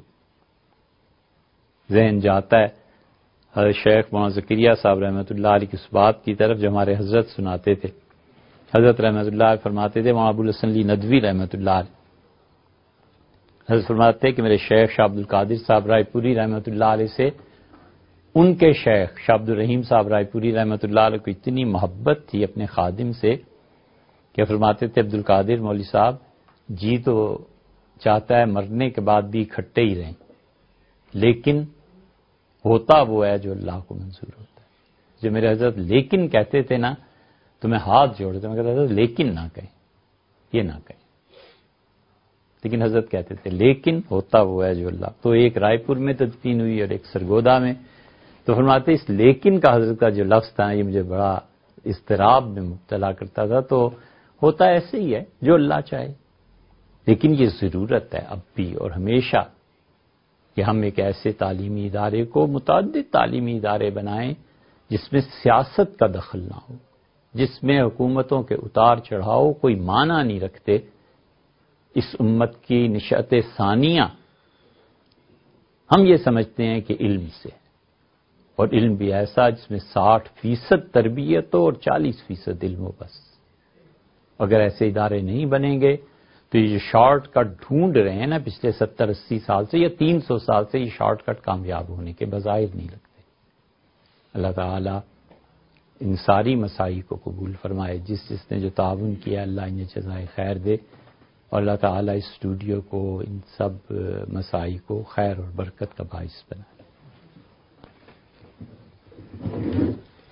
ذہن جاتا ہے حضرت شیخ مولانا زکریا صاحب رحمۃ اللہ علیہ کی اس بات کی طرف جو ہمارے حضرت سناتے تھے. حضرت رحمۃ اللہ علیہ فرماتے تھے، مولانا ابو الحسن علی ندوی رحمۃ اللہ علیہ حضرت فرماتے تھے کہ میرے شیخ شاہ عبد القادر صاحب رائے پوری رحمۃ اللہ علیہ سے ان کے شیخ شاہ عبد الرحیم صاحب رائے پوری رحمۃ اللہ علیہ کو اتنی محبت تھی اپنے خادم سے کہ فرماتے تھے عبد القادر مولوی صاحب جی تو چاہتا ہے مرنے کے بعد بھی اکٹھے ہی رہیں، لیکن ہوتا وہ ہے جو اللہ کو منظور ہوتا ہے. جو میرے حضرت لیکن کہتے تھے نا تو میں ہاتھ جوڑتا، میں کہتا تھا لیکن نہ کہیں، یہ نہ کہیں. لیکن حضرت کہتے تھے لیکن ہوتا وہ ہے جو اللہ. تو ایک رائے پور میں تدفین ہوئی اور ایک سرگودا میں. تو فرماتے اس لیکن کا حضرت کا جو لفظ تھا یہ مجھے بڑا اضطراب میں مبتلا کرتا تھا. تو ہوتا ایسے ہی ہے جو اللہ چاہے، لیکن یہ ضرورت ہے اب بھی اور ہمیشہ کہ ہم ایک ایسے تعلیمی ادارے کو، متعدد تعلیمی ادارے بنائیں جس میں سیاست کا دخل نہ ہو، جس میں حکومتوں کے اتار چڑھاؤ کوئی معنی نہیں رکھتے. اس امت کی نشأت ثانیہ ہم یہ سمجھتے ہیں کہ علم سے، اور علم بھی ایسا جس میں 60% تربیت ہو اور 40% علم ہو. بس اگر ایسے ادارے نہیں بنیں گے تو یہ جو شارٹ کٹ ڈھونڈ رہے ہیں نا پچھلے 70-80 سال سے یا 300 سال سے، یہ شارٹ کٹ کامیاب ہونے کے بظاہر نہیں لگتے. اللہ تعالیٰ ان ساری مساعی کو قبول فرمائے. جس نے جو تعاون کیا اللہ انہیں جزائے خیر دے، اور اللہ تعالیٰ اس اسٹوڈیو کو، ان سب مساعی کو خیر اور برکت کا باعث بنائے.